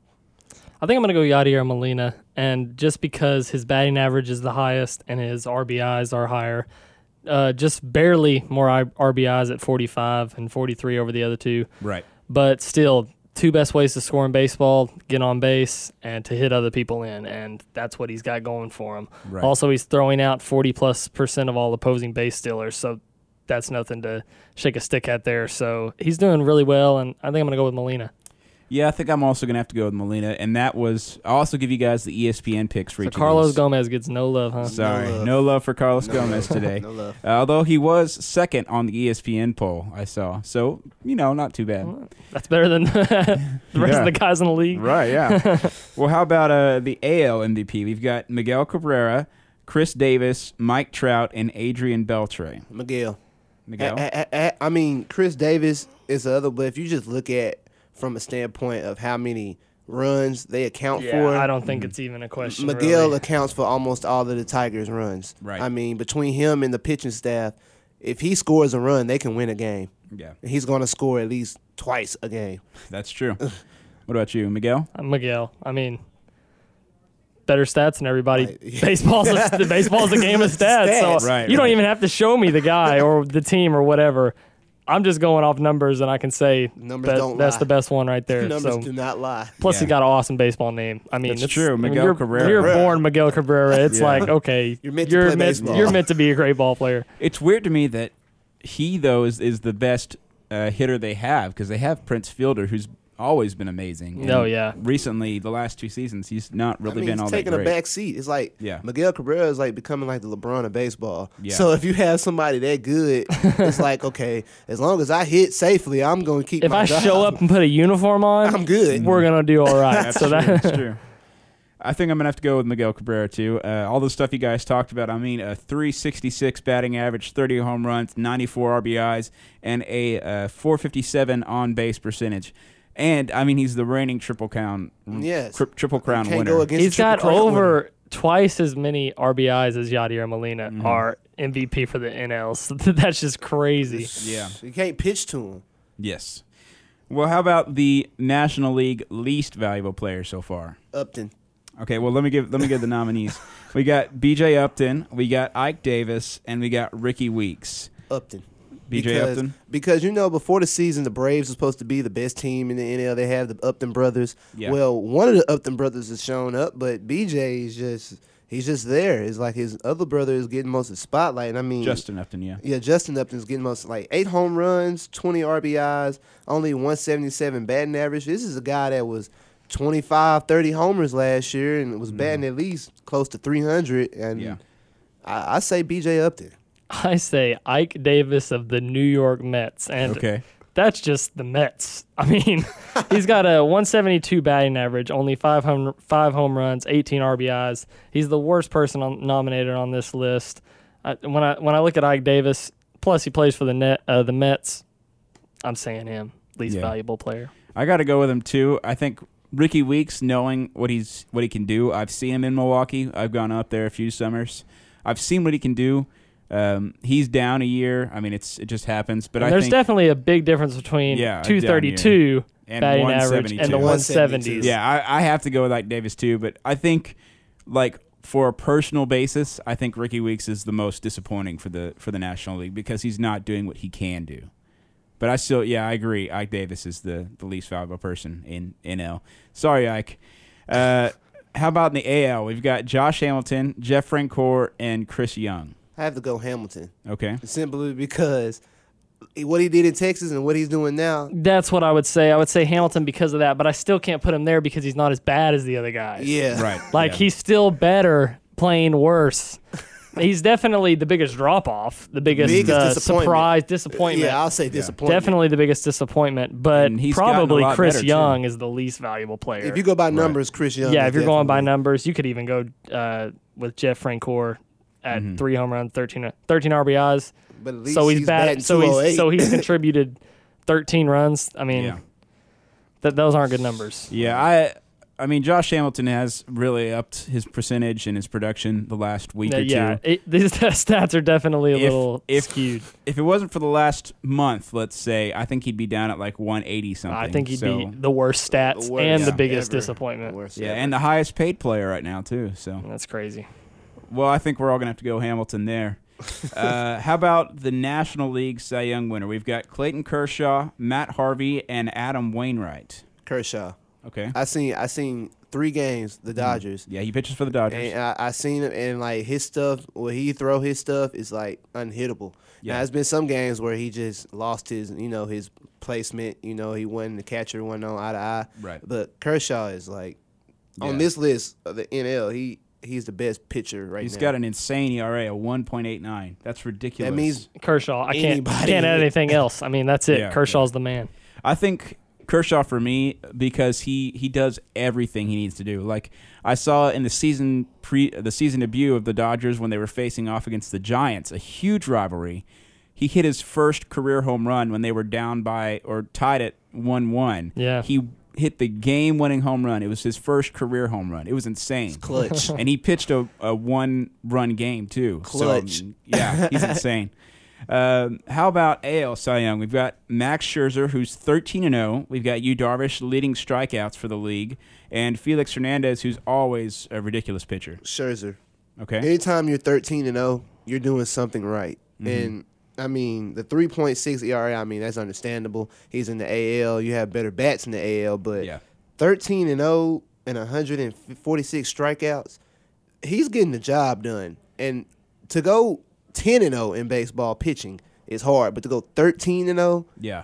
Speaker 7: I think I'm going to go Yadier Molina, and just because his batting average is the highest and his R B Is are higher, uh, just barely more I- R B Is at forty-five and forty-three over the other two.
Speaker 4: Right.
Speaker 7: But still, two best ways to score in baseball, get on base, and to hit other people in, and that's what he's got going for him.
Speaker 4: Right.
Speaker 7: Also, he's throwing out forty-plus percent of all opposing base stealers, so that's nothing to shake a stick at there. So he's doing really well, and I think I'm going to go with Molina.
Speaker 4: Yeah, I think I'm also going to have to go with Molina, and that was – I'll also give you guys the E S P N picks for
Speaker 7: So
Speaker 4: each of
Speaker 7: Carlos
Speaker 4: these.
Speaker 7: Gomez gets no love, huh?
Speaker 4: Sorry,
Speaker 6: No love.
Speaker 4: no love for Carlos
Speaker 6: No
Speaker 4: Gomez
Speaker 6: love.
Speaker 4: today.
Speaker 6: No love.
Speaker 4: Uh, although he was second on the E S P N poll, I saw. So, you know, not too bad.
Speaker 7: That's better than the rest
Speaker 4: Yeah.
Speaker 7: of the guys in the league.
Speaker 4: Right, yeah. Well, how about uh, the A L M V P? We've got Miguel Cabrera, Chris Davis, Mike Trout, and Adrian Beltre.
Speaker 6: Miguel.
Speaker 4: Miguel?
Speaker 6: I, I, I, I mean, Chris Davis is the other, but if you just look at from a standpoint of how many runs they account
Speaker 7: Yeah,
Speaker 6: for,
Speaker 7: I don't think it's even a question.
Speaker 6: Miguel
Speaker 7: really.
Speaker 6: accounts for almost all of the Tigers' runs.
Speaker 4: Right.
Speaker 6: I mean, between him and the pitching staff, if he scores a run, they can win a game.
Speaker 4: Yeah,
Speaker 6: He's going to score at least twice a game.
Speaker 4: that's true. What about you, Miguel?
Speaker 7: Uh, Miguel. I mean, better stats than everybody.
Speaker 6: Right.
Speaker 7: Baseball's a, the baseball's a game of stats.
Speaker 6: Stats.
Speaker 7: So
Speaker 4: Right,
Speaker 7: you don't
Speaker 4: right.
Speaker 7: even have to show me the guy or the team or whatever. I'm just going off numbers, and I can say
Speaker 6: Numbers
Speaker 7: that-
Speaker 6: don't
Speaker 7: that's
Speaker 6: lie.
Speaker 7: the best one right there.
Speaker 6: Numbers
Speaker 7: so,
Speaker 6: do not lie.
Speaker 7: plus,
Speaker 4: Yeah.
Speaker 7: he got an awesome baseball name. I mean,
Speaker 4: That's
Speaker 7: it's
Speaker 4: true,
Speaker 7: when
Speaker 4: Miguel
Speaker 7: you're,
Speaker 4: Cabrera.
Speaker 7: when You're born Miguel Cabrera. It's
Speaker 4: Yeah.
Speaker 7: like okay,
Speaker 6: You're meant to
Speaker 7: you're
Speaker 6: play
Speaker 7: meant,
Speaker 6: baseball.
Speaker 7: you're meant to be a great ball player.
Speaker 4: It's weird to me that he, though, is, is the best uh, hitter they have because they have Prince Fielder, who's always been amazing. And
Speaker 7: Oh, yeah.
Speaker 4: Recently, the last two seasons, he's not really
Speaker 6: I mean,
Speaker 4: been
Speaker 6: he's
Speaker 4: all
Speaker 6: taking
Speaker 4: that
Speaker 6: a
Speaker 4: great.
Speaker 6: back seat. It's like
Speaker 4: Yeah.
Speaker 6: Miguel Cabrera is like becoming like the LeBron of baseball.
Speaker 4: Yeah.
Speaker 6: So if you have somebody that good, it's like, okay, as long as I hit safely, I'm going to keep
Speaker 7: If
Speaker 6: my
Speaker 7: I
Speaker 6: job.
Speaker 7: show up and put a uniform on,
Speaker 6: I'm good.
Speaker 7: We're gonna do all right.
Speaker 4: That's
Speaker 7: so
Speaker 4: true.
Speaker 7: that
Speaker 4: That's true. I think I'm going to have to go with Miguel Cabrera, too. Uh, all the stuff you guys talked about, I mean, a three sixty-six batting average, thirty home runs, ninety-four R B Is, and a uh, four fifty-seven on-base percentage. And, I mean, he's the reigning Triple Crown,
Speaker 6: Yes.
Speaker 4: tri- triple crown
Speaker 6: Can't
Speaker 4: winner.
Speaker 6: go against
Speaker 7: he's
Speaker 6: the Triple
Speaker 7: got
Speaker 6: Crown
Speaker 7: over
Speaker 6: winner.
Speaker 7: twice as many R B Is as Yadier Molina
Speaker 4: Mm-hmm.
Speaker 7: are M V P for the N Ls. That's just crazy.
Speaker 4: Yeah.
Speaker 6: You can't pitch to him.
Speaker 4: Yes. Well, how about the National League least valuable player so far?
Speaker 6: Upton.
Speaker 4: Okay, well let me give let me give the nominees. We got B J Upton, we got Ike Davis, and we got Ricky Weeks.
Speaker 6: Upton.
Speaker 4: B J
Speaker 6: because,
Speaker 4: Upton?
Speaker 6: Because, you know, before the season, the Braves were supposed to be the best team in the N L. They have the Upton brothers.
Speaker 4: Yeah.
Speaker 6: Well, one of the Upton brothers has shown up, but B J is just he's just there. It's like his other brother is getting most of the spotlight. And I mean,
Speaker 4: Justin Upton, yeah.
Speaker 6: Yeah, Justin Upton's getting most, like eight home runs, twenty R B Is, only one seventy-seven batting average. This is a guy that was twenty-five, thirty homers last year and was batting mm. at least close to three hundred. And
Speaker 4: yeah.
Speaker 6: I, I say B J Upton.
Speaker 7: I say Ike Davis of the New York Mets, and
Speaker 4: okay.
Speaker 7: that's just the Mets. I mean, he's got a one seventy-two batting average, only five home, five home runs, eighteen R B Is. He's the worst person on, nominated on this list. I, when I when I look at Ike Davis, plus he plays for the net uh, the Mets, I'm saying him least
Speaker 4: yeah.
Speaker 7: valuable player.
Speaker 4: I got to go with him too. I think Ricky Weeks, knowing what he's what he can do, I've seen him in Milwaukee. I've gone up there a few summers. I've seen what he can do. Um, he's down a year. I mean, it's it just happens. But
Speaker 7: and
Speaker 4: I
Speaker 7: there's
Speaker 4: think,
Speaker 7: definitely a big difference between
Speaker 4: yeah,
Speaker 7: two thirty-two
Speaker 4: and
Speaker 7: batting average and the one seventies.
Speaker 4: Yeah, I, I have to go with like Davis too. But I think, like for a personal basis, I think Ricky Weeks is the most disappointing for the for the National League because he's not doing what he can do. But I still, yeah, I agree. Ike Davis is the, the least valuable person in N L. Sorry, Ike. Uh, how about in the A L? We've got Josh Hamilton, Jeff Francoeur, and Chris Young.
Speaker 6: I have to go Hamilton.
Speaker 4: Okay.
Speaker 6: Simply because what he did in Texas and what he's doing now.
Speaker 7: That's what I would say. I would say Hamilton because of that, but I still can't put him there because he's not as bad as the other guys.
Speaker 6: Yeah.
Speaker 4: Right.
Speaker 7: Like,
Speaker 4: yeah.
Speaker 7: he's still better playing worse. He's definitely the biggest drop-off, the biggest,
Speaker 6: biggest
Speaker 7: uh,
Speaker 6: disappointment.
Speaker 7: surprise, disappointment.
Speaker 6: Yeah, I'll say disappointment.
Speaker 7: Definitely the biggest disappointment, but
Speaker 4: he's
Speaker 7: probably Chris
Speaker 4: better,
Speaker 7: Young
Speaker 4: too.
Speaker 7: is the least valuable player.
Speaker 6: If you go by numbers,
Speaker 4: right.
Speaker 6: Chris Young
Speaker 7: Yeah,
Speaker 6: is
Speaker 7: if you're going by
Speaker 6: definitely-
Speaker 7: numbers, you could even go uh, with Jeff Francoeur at
Speaker 4: mm-hmm.
Speaker 7: three home runs, thirteen, thirteen R B Is.
Speaker 6: But at least
Speaker 7: so he's,
Speaker 6: he's
Speaker 7: bad.
Speaker 6: batting
Speaker 7: So
Speaker 6: two oh eight.
Speaker 7: he's so he's contributed thirteen runs. I mean,
Speaker 4: Yeah.
Speaker 7: th- those aren't good numbers.
Speaker 4: Yeah, I I mean, Josh Hamilton has really upped his percentage and his production the last week
Speaker 7: Yeah,
Speaker 4: or two.
Speaker 7: yeah. It, these stats are definitely a
Speaker 4: If-
Speaker 7: little
Speaker 4: if-
Speaker 7: skewed.
Speaker 4: If it wasn't for the last month, let's say, I think he'd be down at like one eighty something.
Speaker 7: I think he'd
Speaker 4: so,
Speaker 7: be the worst stats
Speaker 6: The worst
Speaker 7: and the
Speaker 6: yeah,
Speaker 7: biggest
Speaker 6: ever.
Speaker 7: disappointment.
Speaker 6: The worst
Speaker 4: yeah,
Speaker 6: ever.
Speaker 4: and the highest paid player right now too. So,
Speaker 7: That's crazy.
Speaker 4: well, I think we're all gonna have to go Hamilton there. uh, how about the National League Cy Young winner? We've got Clayton Kershaw, Matt Harvey, and Adam Wainwright.
Speaker 6: Kershaw.
Speaker 4: Okay.
Speaker 6: I seen I seen three games, the Dodgers.
Speaker 4: Yeah, he pitches for the Dodgers.
Speaker 6: And I, I seen him, and like his stuff, where he throw his stuff is like unhittable.
Speaker 4: Yeah.
Speaker 6: Now, there's been some games where he just lost his, you know, his placement. You know, he wasn't the catcher, wasn't on eye to eye.
Speaker 4: Right.
Speaker 6: But Kershaw is like
Speaker 4: Yeah.
Speaker 6: on this list of the N L. He he's the best pitcher right
Speaker 4: He's
Speaker 6: now.
Speaker 4: got an insane E R A of one point eight nine. That's ridiculous.
Speaker 6: That means
Speaker 7: Kershaw. I can't
Speaker 6: Anybody-
Speaker 7: can't add anything else. I mean, that's it.
Speaker 4: Yeah,
Speaker 7: Kershaw's the man.
Speaker 4: I think Kershaw for me because he, he does everything he needs to do. Like I saw in the season pre the season debut of the Dodgers when they were facing off against the Giants, a huge rivalry. He hit his first career home run when they were down by or tied at one one.
Speaker 7: Yeah.
Speaker 4: He hit the game-winning home run. It was his first career home run. It was insane.
Speaker 6: clutch.
Speaker 4: And he pitched a, a one-run game too.
Speaker 6: Clutch.
Speaker 4: So, yeah, he's insane. Um, how about A L Cy Young? We've got Max Scherzer, who's thirteen and oh. We've got Yu Darvish leading strikeouts for the league, and Felix Hernandez, who's always a ridiculous pitcher.
Speaker 6: Scherzer.
Speaker 4: Okay.
Speaker 6: Anytime you're thirteen and oh, you're doing something right.
Speaker 4: Mm-hmm.
Speaker 6: And I mean, the three point six E R A, I mean, that's understandable. He's in the A L. You have better bats in the A L, but
Speaker 4: Yeah.
Speaker 6: thirteen and oh and one hundred forty-six strikeouts, he's getting the job done. And to go ten and oh in baseball pitching is hard, but to go thirteen and oh,
Speaker 4: Yeah.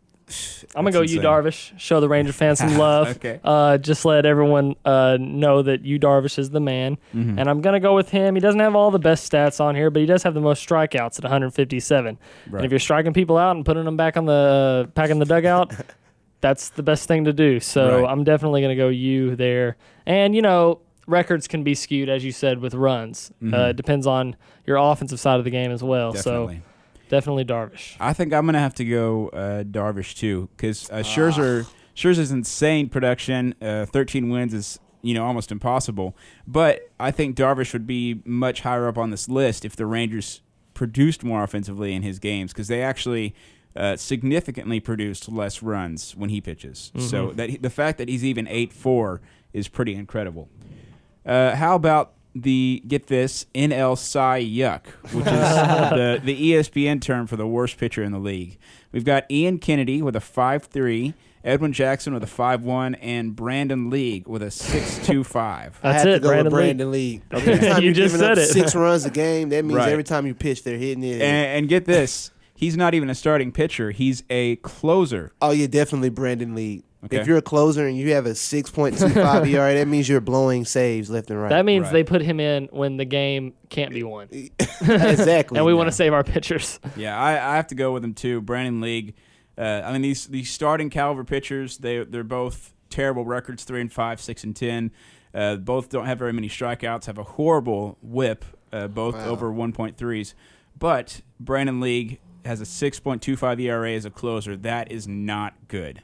Speaker 7: I'm gonna go
Speaker 4: That's
Speaker 7: Yu
Speaker 4: insane.
Speaker 7: Darvish. Show the Ranger fans some love.
Speaker 4: Okay.
Speaker 7: Uh, just let everyone uh, know that Yu Darvish is the man,
Speaker 4: Mm-hmm.
Speaker 7: and I'm gonna go with him. He doesn't have all the best stats on here, but he does have the most strikeouts at one fifty-seven.
Speaker 4: Right.
Speaker 7: And if you're striking people out and putting them back on the uh, back in the dugout, that's the best thing to do. So
Speaker 4: Right.
Speaker 7: I'm definitely gonna go Yu there. And you know, records can be skewed, as you said, with runs. Uh, it depends on your offensive side of the game as well.
Speaker 4: Definitely.
Speaker 7: So definitely Darvish.
Speaker 4: I think I'm gonna have to go uh, Darvish too, because uh, Scherzer, Scherzer's insane production. Uh, thirteen wins is you know almost impossible, but I think Darvish would be much higher up on this list if the Rangers produced more offensively in his games, because they actually uh, significantly produced less runs when he pitches. So that he, the fact that he's even eight four is pretty incredible. Uh, how about the, get this, N L Cy Yuck, which is the, the E S P N term for the worst pitcher in the league. We've got Ian Kennedy with a five three, Edwin Jackson with a five one, and Brandon League with a six two five.
Speaker 6: I
Speaker 7: That's
Speaker 6: have
Speaker 7: it,
Speaker 6: to go
Speaker 7: Brandon
Speaker 6: with Brandon League.
Speaker 7: Okay.
Speaker 6: Every time
Speaker 7: You
Speaker 6: you're
Speaker 7: just
Speaker 6: giving up
Speaker 7: said it.
Speaker 6: six runs a game, that means
Speaker 4: Right.
Speaker 6: every time you pitch, they're hitting it.
Speaker 4: And, and get this, he's not even a starting pitcher. He's a closer.
Speaker 6: Oh, yeah, definitely Brandon League.
Speaker 4: Okay.
Speaker 6: If you're a closer and you have a six point two five E R A, that means you're blowing saves left and right.
Speaker 7: That means
Speaker 4: Right.
Speaker 7: they put him in when the game can't be won.
Speaker 6: Exactly.
Speaker 7: And we want to save our pitchers.
Speaker 4: Yeah, I, I have to go with him too. Brandon League. Uh, I mean, these these starting caliber pitchers, they they're both terrible records: three and five, six and ten. Uh, both don't have very many strikeouts. Have a horrible WHIP, uh, both
Speaker 6: Wow.
Speaker 4: over one point threes. But Brandon League has a six point two five E R A as a closer. That is not good.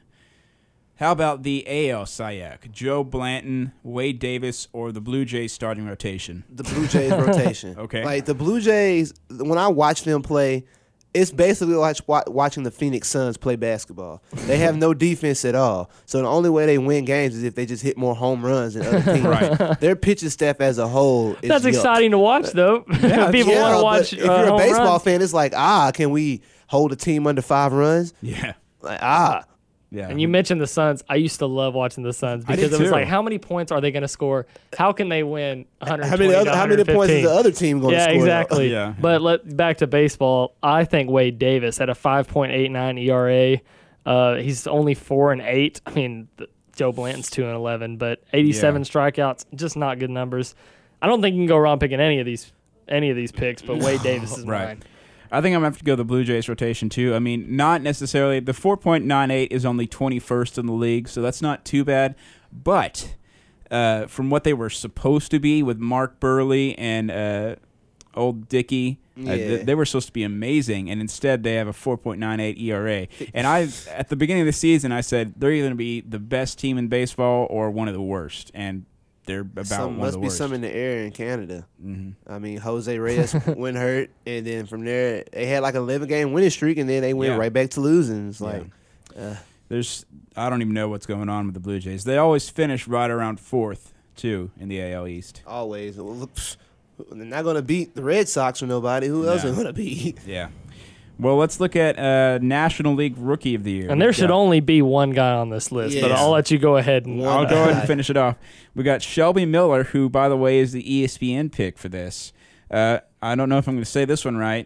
Speaker 4: How about the A L Cy Yuck? Joe Blanton, Wade Davis, or the Blue Jays starting rotation?
Speaker 6: The Blue Jays rotation.
Speaker 4: Okay.
Speaker 6: Like the Blue Jays, when I watch them play, it's basically like wa- watching the Phoenix Suns play basketball. They have no defense at all. So the only way they win games is if they just hit more home runs than other teams.
Speaker 4: Right.
Speaker 6: Their pitching staff as a whole is
Speaker 7: That's
Speaker 6: yuck.
Speaker 7: exciting to watch, though. People
Speaker 6: Yeah,
Speaker 7: want to
Speaker 6: but
Speaker 7: watch.
Speaker 6: If
Speaker 7: uh,
Speaker 6: you're a
Speaker 7: home
Speaker 6: baseball
Speaker 7: runs.
Speaker 6: fan, it's like, ah, can we hold a team under five runs?
Speaker 4: Yeah.
Speaker 6: Like, ah.
Speaker 4: Yeah.
Speaker 7: And you mentioned the Suns. I used to love watching the Suns
Speaker 4: I did
Speaker 7: because it was
Speaker 4: too.
Speaker 7: like, how many points are they going to score? How can they win one hundred
Speaker 6: How
Speaker 7: twenty
Speaker 6: many, other, how many points is the other team going to
Speaker 7: Yeah,
Speaker 6: score?
Speaker 7: exactly.
Speaker 4: Yeah.
Speaker 7: But let back to baseball. I think Wade Davis at a five point eight nine E R A. Uh, he's only four and eight. I mean, the, Joe Blanton's two and eleven, but eighty-seven
Speaker 4: Yeah.
Speaker 7: strikeouts, just not good numbers. I don't think you can go wrong picking any of these any of these picks. But Wade Davis is
Speaker 4: Right.
Speaker 7: mine.
Speaker 4: I think I'm going to have to go the Blue Jays rotation, too. I mean, not necessarily. The four point nine eight is only twenty-first in the league, so that's not too bad. But uh, from what they were supposed to be with Mark Burley and uh, old Dickey, uh,
Speaker 6: Yeah.
Speaker 4: th- they were supposed to be amazing, and instead they have a four point nine eight E R A. And I, at the beginning of the season, I said they're either going to be the best team in baseball or one of the worst, and they're about
Speaker 6: Some,
Speaker 4: one
Speaker 6: must
Speaker 4: of the
Speaker 6: be
Speaker 4: worst.
Speaker 6: some in the air in Canada.
Speaker 4: Mm-hmm.
Speaker 6: I mean, Jose Reyes went hurt, and then from there they had like an eleven game winning streak, and then they went
Speaker 4: Yeah.
Speaker 6: right back to losing. It's like, uh,
Speaker 4: There's, I don't even know what's going on with the Blue Jays. They always finish right around fourth, too, in the A L East.
Speaker 6: always, well, look, pfft, they're not going to beat the Red Sox or nobody. Who else
Speaker 4: No.
Speaker 6: are going to beat?
Speaker 4: Yeah. Well, let's look at uh, National League Rookie of the Year.
Speaker 7: And there
Speaker 4: We've
Speaker 7: should
Speaker 4: got-
Speaker 7: only be one guy on this list, but
Speaker 6: Yeah.
Speaker 7: I'll let you go ahead and.
Speaker 6: One
Speaker 4: I'll go ahead and
Speaker 6: guy.
Speaker 4: finish it off. We got Shelby Miller, who, by the way, is the E S P N pick for this. Uh, I don't know if I'm going to say this one right.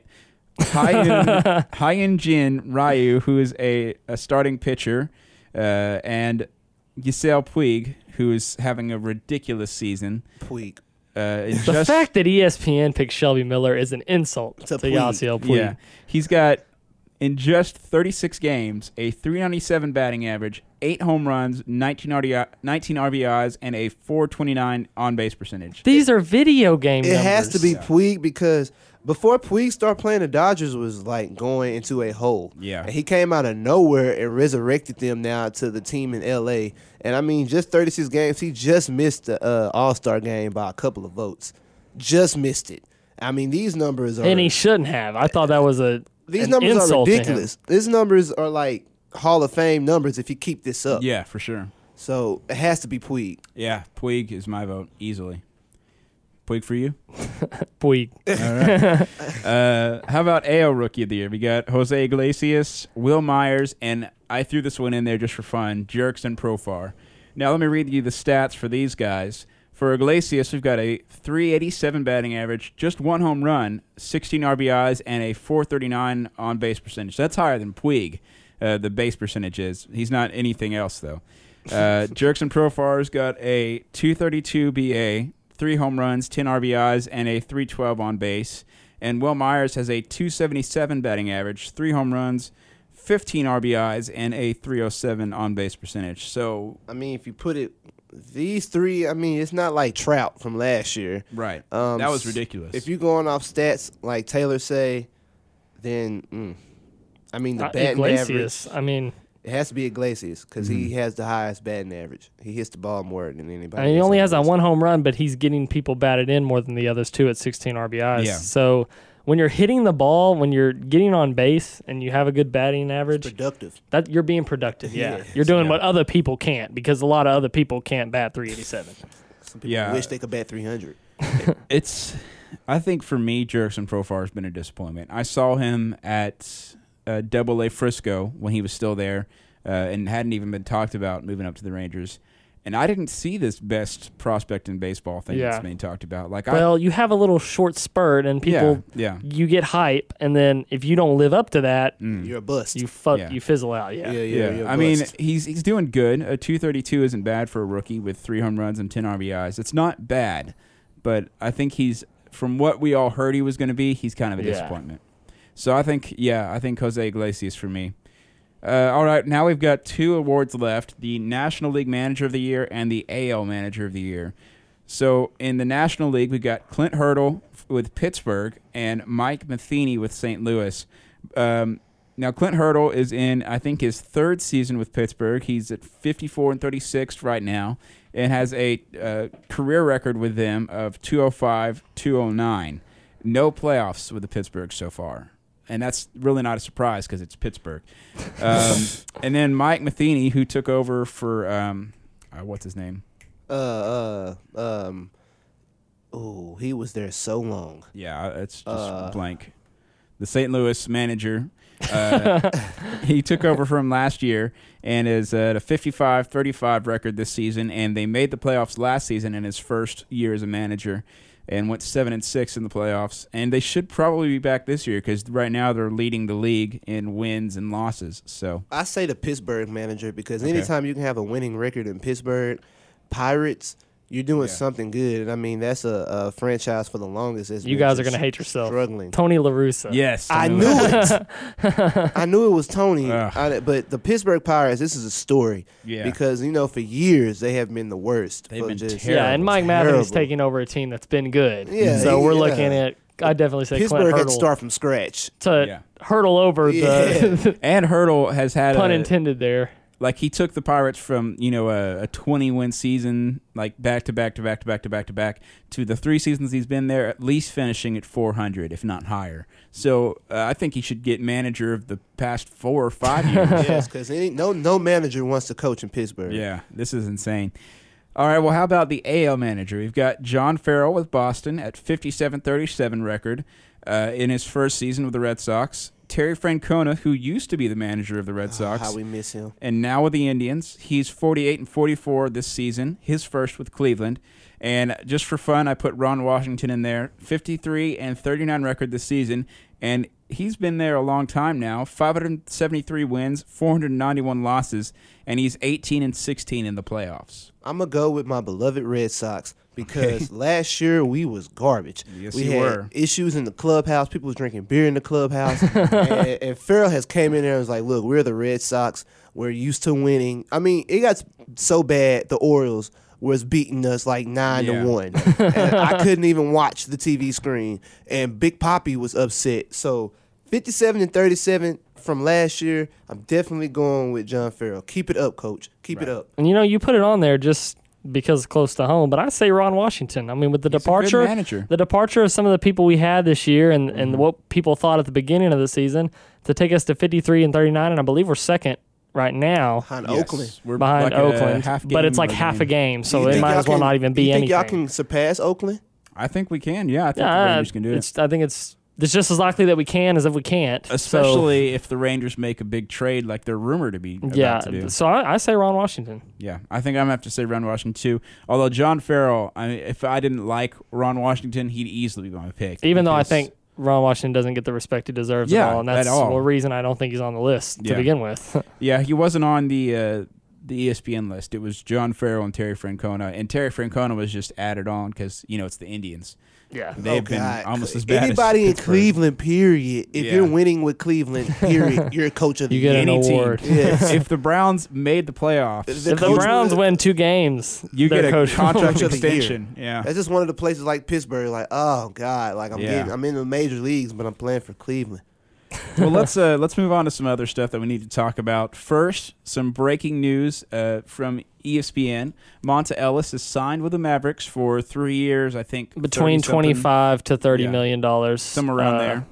Speaker 4: Hyun, Hyun Jin Ryu, who is a, a starting pitcher, uh, and Giselle Puig, who is having a ridiculous season.
Speaker 6: Puig.
Speaker 4: Uh, in
Speaker 7: The
Speaker 4: just,
Speaker 7: fact that E S P N picked Shelby Miller is an insult
Speaker 6: To
Speaker 7: to
Speaker 6: Puig.
Speaker 7: Yasiel Puig.
Speaker 4: Yeah, he's got in just thirty-six games a three ninety-seven batting average, eight home runs, nineteen R B I, nineteen R B Is, and a four twenty-nine on base percentage.
Speaker 7: These are video game
Speaker 6: It
Speaker 7: numbers.
Speaker 6: has to be Puig because before Puig started playing, the Dodgers was like going into a hole.
Speaker 4: Yeah.
Speaker 6: And he came out of nowhere and resurrected them now to the team in L A. And I mean, just thirty-six games, he just missed the uh, All-Star game by a couple of votes. Just missed it. I mean, these numbers are
Speaker 7: And he shouldn't have. I thought that was a
Speaker 6: these
Speaker 7: an
Speaker 6: numbers are
Speaker 7: insult to him.
Speaker 6: ridiculous. These numbers are like Hall of Fame numbers if you keep this up.
Speaker 4: Yeah, for sure.
Speaker 6: So it has to be Puig.
Speaker 4: Yeah, Puig is my vote easily. Puig for you?
Speaker 7: Puig.
Speaker 4: Uh, how about A L Rookie of the Year? We got Jose Iglesias, Will Myers, and I threw this one in there just for fun, Jerkson Profar. Now let me read you the stats for these guys. For Iglesias, we've got a three eighty-seven batting average, just one home run, sixteen R B Is, and a four thirty-nine on base percentage. That's higher than Puig, uh, the base percentage is. He's not anything else, though. Uh, Jerkson Profar's got a two thirty-two B A, three home runs, ten R B Is, and a three twelve on base. And Will Myers has a two seventy-seven batting average, three home runs, fifteen R B Is, and a three oh seven on base percentage. So,
Speaker 6: I mean, if you put it, these three, I mean, it's not like Trout from last year.
Speaker 4: right.
Speaker 6: Um,
Speaker 4: that was ridiculous.
Speaker 6: If you're going off stats like Taylor say, then mm, I mean the
Speaker 7: Uh,
Speaker 6: batting
Speaker 7: Iglesias.
Speaker 6: average.
Speaker 7: I mean,
Speaker 6: It has to be Iglesias because
Speaker 4: Mm-hmm.
Speaker 6: he has the highest batting average. He hits the ball more than anybody.
Speaker 7: I mean, he
Speaker 6: else
Speaker 7: only
Speaker 6: on
Speaker 7: has
Speaker 6: the
Speaker 7: that
Speaker 6: list.
Speaker 7: one home run, but he's getting people batted in more than the others too at sixteen R B Is.
Speaker 4: Yeah.
Speaker 7: So when you're hitting the ball, when you're getting on base, and you have a good batting average,
Speaker 6: Productive.
Speaker 7: that you're being productive. Yeah,
Speaker 6: Yeah.
Speaker 7: you're doing
Speaker 4: Yeah.
Speaker 7: what other people can't because a lot of other people can't bat three eighty-seven.
Speaker 6: Some people
Speaker 4: Yeah.
Speaker 6: wish they could bat three hundred.
Speaker 4: It's, I think for me, Jurickson Profar has been a disappointment. I saw him at uh, Double A Frisco when he was still there uh, and hadn't even been talked about moving up to the Rangers. And I didn't see this best prospect in baseball thing
Speaker 7: Yeah.
Speaker 4: that's being talked about. Like,
Speaker 7: Well,
Speaker 4: I,
Speaker 7: you have a little short spurt, and people,
Speaker 4: yeah, yeah.
Speaker 7: you get hype, and then if you don't live up to that,
Speaker 6: You're a bust.
Speaker 7: you fuck,
Speaker 4: Yeah.
Speaker 7: you fizzle out. Yeah.
Speaker 6: yeah,
Speaker 4: Yeah,
Speaker 6: yeah. you're a
Speaker 4: I mean,
Speaker 6: bust.
Speaker 4: he's he's doing good. A two thirty-two isn't bad for a rookie with three home runs and ten R B Is. It's not bad, but I think he's, from what we all heard he was going to be, he's kind of a
Speaker 7: Yeah.
Speaker 4: disappointment. So I think, yeah, I think Jose Iglesias for me. Uh, all right, now we've got two awards left, the National League Manager of the Year and the A L Manager of the Year. So in the National League, we got Clint Hurdle with Pittsburgh and Mike Matheny with Saint Louis. Um, now, Clint Hurdle is in, I think, his third season with Pittsburgh. He's at fifty-four and thirty-six right now and has a uh, career record with them of two oh five, two oh nine. No playoffs with the Pittsburgh so far. And that's really not a surprise because it's Pittsburgh. Um, and then Mike Matheny, who took over for, um, uh, what's his name?
Speaker 6: Uh, uh, um, oh, he was there so long.
Speaker 4: Yeah, it's just
Speaker 6: Uh,
Speaker 4: blank. The Saint Louis manager. Uh, he took over from last year and is at a fifty-five thirty-five record this season. And they made the playoffs last season in his first year as a manager and went seven and six in the playoffs. And they should probably be back this year because right now they're leading the league in wins and losses. So
Speaker 6: I say the Pittsburgh manager because
Speaker 4: Okay.
Speaker 6: anytime you can have a winning record in Pittsburgh, Pirates, you're doing
Speaker 4: Yeah.
Speaker 6: something good. And I mean, that's a, a franchise for the longest. That's
Speaker 7: You
Speaker 6: been
Speaker 7: guys are
Speaker 6: just
Speaker 7: going to hate yourself.
Speaker 6: Struggling.
Speaker 7: Tony La Russa.
Speaker 4: yes,
Speaker 6: I
Speaker 4: Tony
Speaker 6: knew
Speaker 4: La-
Speaker 6: it. I knew it was Tony.
Speaker 4: Ugh.
Speaker 6: I, but the Pittsburgh Pirates, this is a story.
Speaker 4: Yeah.
Speaker 6: Because, you know, for years they have been the worst.
Speaker 4: They've
Speaker 6: for
Speaker 4: been
Speaker 6: just-
Speaker 4: terrible.
Speaker 7: Yeah, and Mike
Speaker 6: Terrible.
Speaker 7: Matheny's taking over a team that's been good.
Speaker 6: Yeah,
Speaker 7: so
Speaker 6: he-
Speaker 7: we're
Speaker 6: yeah.
Speaker 7: looking at, I'd definitely say
Speaker 6: Pittsburgh
Speaker 7: Clint
Speaker 6: had
Speaker 7: Hurdle
Speaker 6: to start from scratch.
Speaker 7: to
Speaker 4: Yeah.
Speaker 7: hurdle over the
Speaker 4: And Hurdle has had
Speaker 7: pun
Speaker 4: a,
Speaker 7: intended there.
Speaker 4: like he took the Pirates from, you know, a, a twenty win season, like back to back to back to back to back to back to the three seasons he's been there, at least finishing at four hundred, if not higher. So uh, I think he should get manager of the past four or five years.
Speaker 6: Yes, because no no manager wants to coach in Pittsburgh.
Speaker 4: Yeah, this is insane. All right, well, how about the A L manager? We've got John Farrell with Boston at fifty-seven thirty-seven record uh, in his first season with the Red Sox. Terry Francona, who used to be the manager of the Red Sox.
Speaker 6: How we miss him.
Speaker 4: And now with the Indians. He's forty-eight and forty-four this season, his first with Cleveland. And just for fun, I put Ron Washington in there, fifty-three and thirty-nine record this season, and he's been there a long time now, five hundred seventy-three wins, four hundred ninety-one losses, and he's eighteen and sixteen in the playoffs.
Speaker 6: I'm going to go with my beloved Red Sox because last year we was garbage.
Speaker 4: Yes,
Speaker 6: we
Speaker 4: you
Speaker 6: had
Speaker 4: were.
Speaker 6: issues in the clubhouse. People was drinking beer in the clubhouse. and, and Farrell has came in there and was like, look, we're the Red Sox. We're used to winning. I mean, it got so bad the Orioles was beating us like nine
Speaker 4: Yeah.
Speaker 6: to one. And I couldn't even watch the T V screen. And Big Papi was upset. So fifty-seven and thirty-seven from last year, I'm definitely going with John Farrell. Keep it up, Coach. Keep it up.
Speaker 7: And you know, you put it on there just because it's close to home, but I say Ron Washington. I mean, with the
Speaker 4: He's a good
Speaker 7: departure,
Speaker 4: manager.
Speaker 7: the departure of some of the people we had this year, and,
Speaker 4: Mm-hmm.
Speaker 7: and what people thought at the beginning of the season, to take us to fifty-three and thirty-nine, and I believe we're second right now
Speaker 6: Behind
Speaker 4: Yes,
Speaker 6: Oakland.
Speaker 4: we're
Speaker 7: behind
Speaker 4: like a
Speaker 7: Oakland,
Speaker 4: half
Speaker 7: but it's
Speaker 4: game
Speaker 7: like
Speaker 4: or
Speaker 7: half a game,
Speaker 6: Do
Speaker 7: so
Speaker 6: you
Speaker 7: it
Speaker 6: think
Speaker 7: might
Speaker 6: y'all
Speaker 7: as well
Speaker 6: can-
Speaker 7: not even
Speaker 6: do you
Speaker 7: be
Speaker 6: think
Speaker 7: anything.
Speaker 6: y'all can surpass Oakland?
Speaker 4: I think we can, yeah. I think the
Speaker 7: Yeah,
Speaker 4: Rangers can do it.
Speaker 7: it's, I think it's it's just as likely that we can as if we can't.
Speaker 4: Especially if the Rangers make a big trade like they're rumored to be
Speaker 7: so,
Speaker 4: about
Speaker 7: yeah.
Speaker 4: to do.
Speaker 7: So I, I say Ron Washington.
Speaker 4: Yeah, I think I'm going to have to say Ron Washington, too. Although John Farrell, I mean, if I didn't like Ron Washington, he'd easily be my pick.
Speaker 7: Even though I
Speaker 4: because-
Speaker 7: think Ron Washington doesn't get the respect he deserves
Speaker 4: Yeah,
Speaker 7: at all, and that's
Speaker 4: at all.
Speaker 7: the reason I don't think he's on the list to
Speaker 4: Yeah.
Speaker 7: begin with.
Speaker 4: Yeah, he wasn't on the uh, the E S P N list. It was John Farrell and Terry Francona. And Terry Francona was just added on because, you know, it's the Indians.
Speaker 7: yeah.
Speaker 4: They've
Speaker 6: Oh,
Speaker 4: been
Speaker 6: God.
Speaker 4: almost as bad
Speaker 6: Anybody
Speaker 4: as
Speaker 6: in
Speaker 4: Pittsburgh.
Speaker 6: Cleveland, period. If
Speaker 4: Yeah.
Speaker 6: you're winning with Cleveland, period, you're a coach of the
Speaker 7: You get
Speaker 6: year.
Speaker 7: an
Speaker 4: Any team.
Speaker 7: award.
Speaker 6: Yes.
Speaker 4: If the Browns made the playoffs,
Speaker 6: The
Speaker 7: If the
Speaker 6: coach
Speaker 7: Browns
Speaker 6: was-
Speaker 7: win two games,
Speaker 4: you
Speaker 7: they're
Speaker 4: get a
Speaker 7: coach-
Speaker 4: contract
Speaker 6: Coach of the year.
Speaker 4: extension. Yeah.
Speaker 6: That's just one of the places like Pittsburgh. Like, oh God, like I'm
Speaker 4: Yeah.
Speaker 6: getting, I'm in the major leagues, but I'm playing for Cleveland.
Speaker 4: Well, let's uh, let's move on to some other stuff that we need to talk about. First, some breaking news uh, from E S P N. Monta Ellis is signed with the Mavericks for three years, I think.
Speaker 7: between
Speaker 4: thirty-something,
Speaker 7: twenty-five to thirty
Speaker 4: Yeah.
Speaker 7: million dollars,
Speaker 4: somewhere around
Speaker 7: uh,
Speaker 4: there.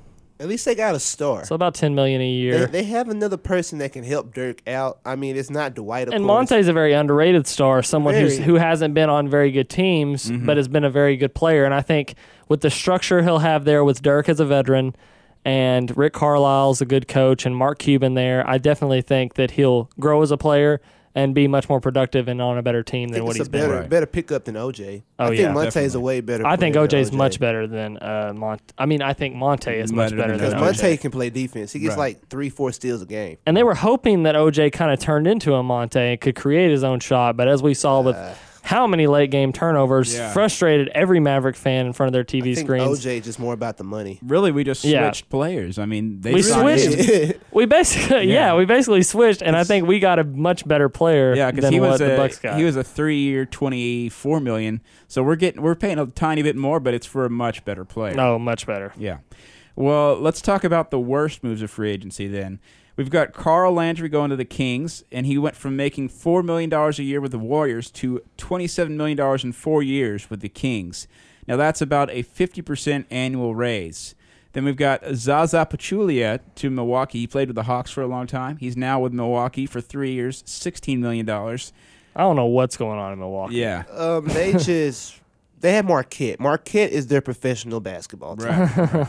Speaker 6: At least they got a star.
Speaker 7: So about ten million dollars a year.
Speaker 6: They, they have another person that can help Dirk out. I mean, it's not Dwight, of
Speaker 7: and
Speaker 6: course.
Speaker 7: Monte's a very underrated star, someone
Speaker 6: Very.
Speaker 7: who's, who hasn't been on very good teams,
Speaker 4: Mm-hmm.
Speaker 7: but has been a very good player. And I think with the structure he'll have there with Dirk as a veteran and Rick Carlisle's a good coach and Mark Cuban there, I definitely think that he'll grow as a player and be much more productive and on a better team
Speaker 6: I
Speaker 7: than
Speaker 6: think
Speaker 7: what
Speaker 6: it's
Speaker 7: he's
Speaker 6: a
Speaker 7: been.
Speaker 6: better,
Speaker 4: Right.
Speaker 6: better pickup than O J.
Speaker 7: Oh,
Speaker 6: I think
Speaker 7: yeah,
Speaker 6: Monte's
Speaker 4: definitely.
Speaker 6: a way better
Speaker 7: I think
Speaker 6: player
Speaker 7: O J's
Speaker 6: than
Speaker 7: much better than uh, Monte. I mean, I think Monte is much
Speaker 4: Better
Speaker 7: better
Speaker 4: than
Speaker 7: than
Speaker 6: Because
Speaker 7: O
Speaker 4: Monte.
Speaker 7: J.
Speaker 6: Monte can play defense. He gets
Speaker 4: Right.
Speaker 6: like three, four steals a game.
Speaker 7: And they were hoping that O J kind of turned into a Monte and could create his own shot, but as we saw with how many late game turnovers,
Speaker 4: Yeah.
Speaker 7: frustrated every Maverick fan in front of their T V
Speaker 6: I think
Speaker 7: screens.
Speaker 6: O J just more about the money.
Speaker 4: Really, we just
Speaker 7: Yeah.
Speaker 4: switched players. I mean, they
Speaker 7: We
Speaker 4: signed
Speaker 7: switched.
Speaker 4: him.
Speaker 7: We basically, yeah.
Speaker 4: Yeah.
Speaker 7: we basically switched, and I think we got a much better player
Speaker 4: Yeah, because
Speaker 7: than
Speaker 4: he
Speaker 7: what
Speaker 4: was
Speaker 7: the
Speaker 4: a
Speaker 7: Bucks got.
Speaker 4: he was a three-year, twenty-four million. So we're getting we're paying a tiny bit more, but it's for a much better player.
Speaker 7: no, much better.
Speaker 4: Yeah. Well, let's talk about the worst moves of free agency then. We've got Carl Landry going to the Kings, and he went from making four million dollars a year with the Warriors to twenty-seven million dollars in four years with the Kings. Now, that's about a fifty percent annual raise. Then we've got Zaza Pachulia to Milwaukee. He played with the Hawks for a long time. He's now with Milwaukee for three years, sixteen million dollars.
Speaker 7: I don't know what's going on in Milwaukee.
Speaker 4: Yeah.
Speaker 6: Um, they just they have Marquette. Marquette is their professional basketball team.
Speaker 4: Right.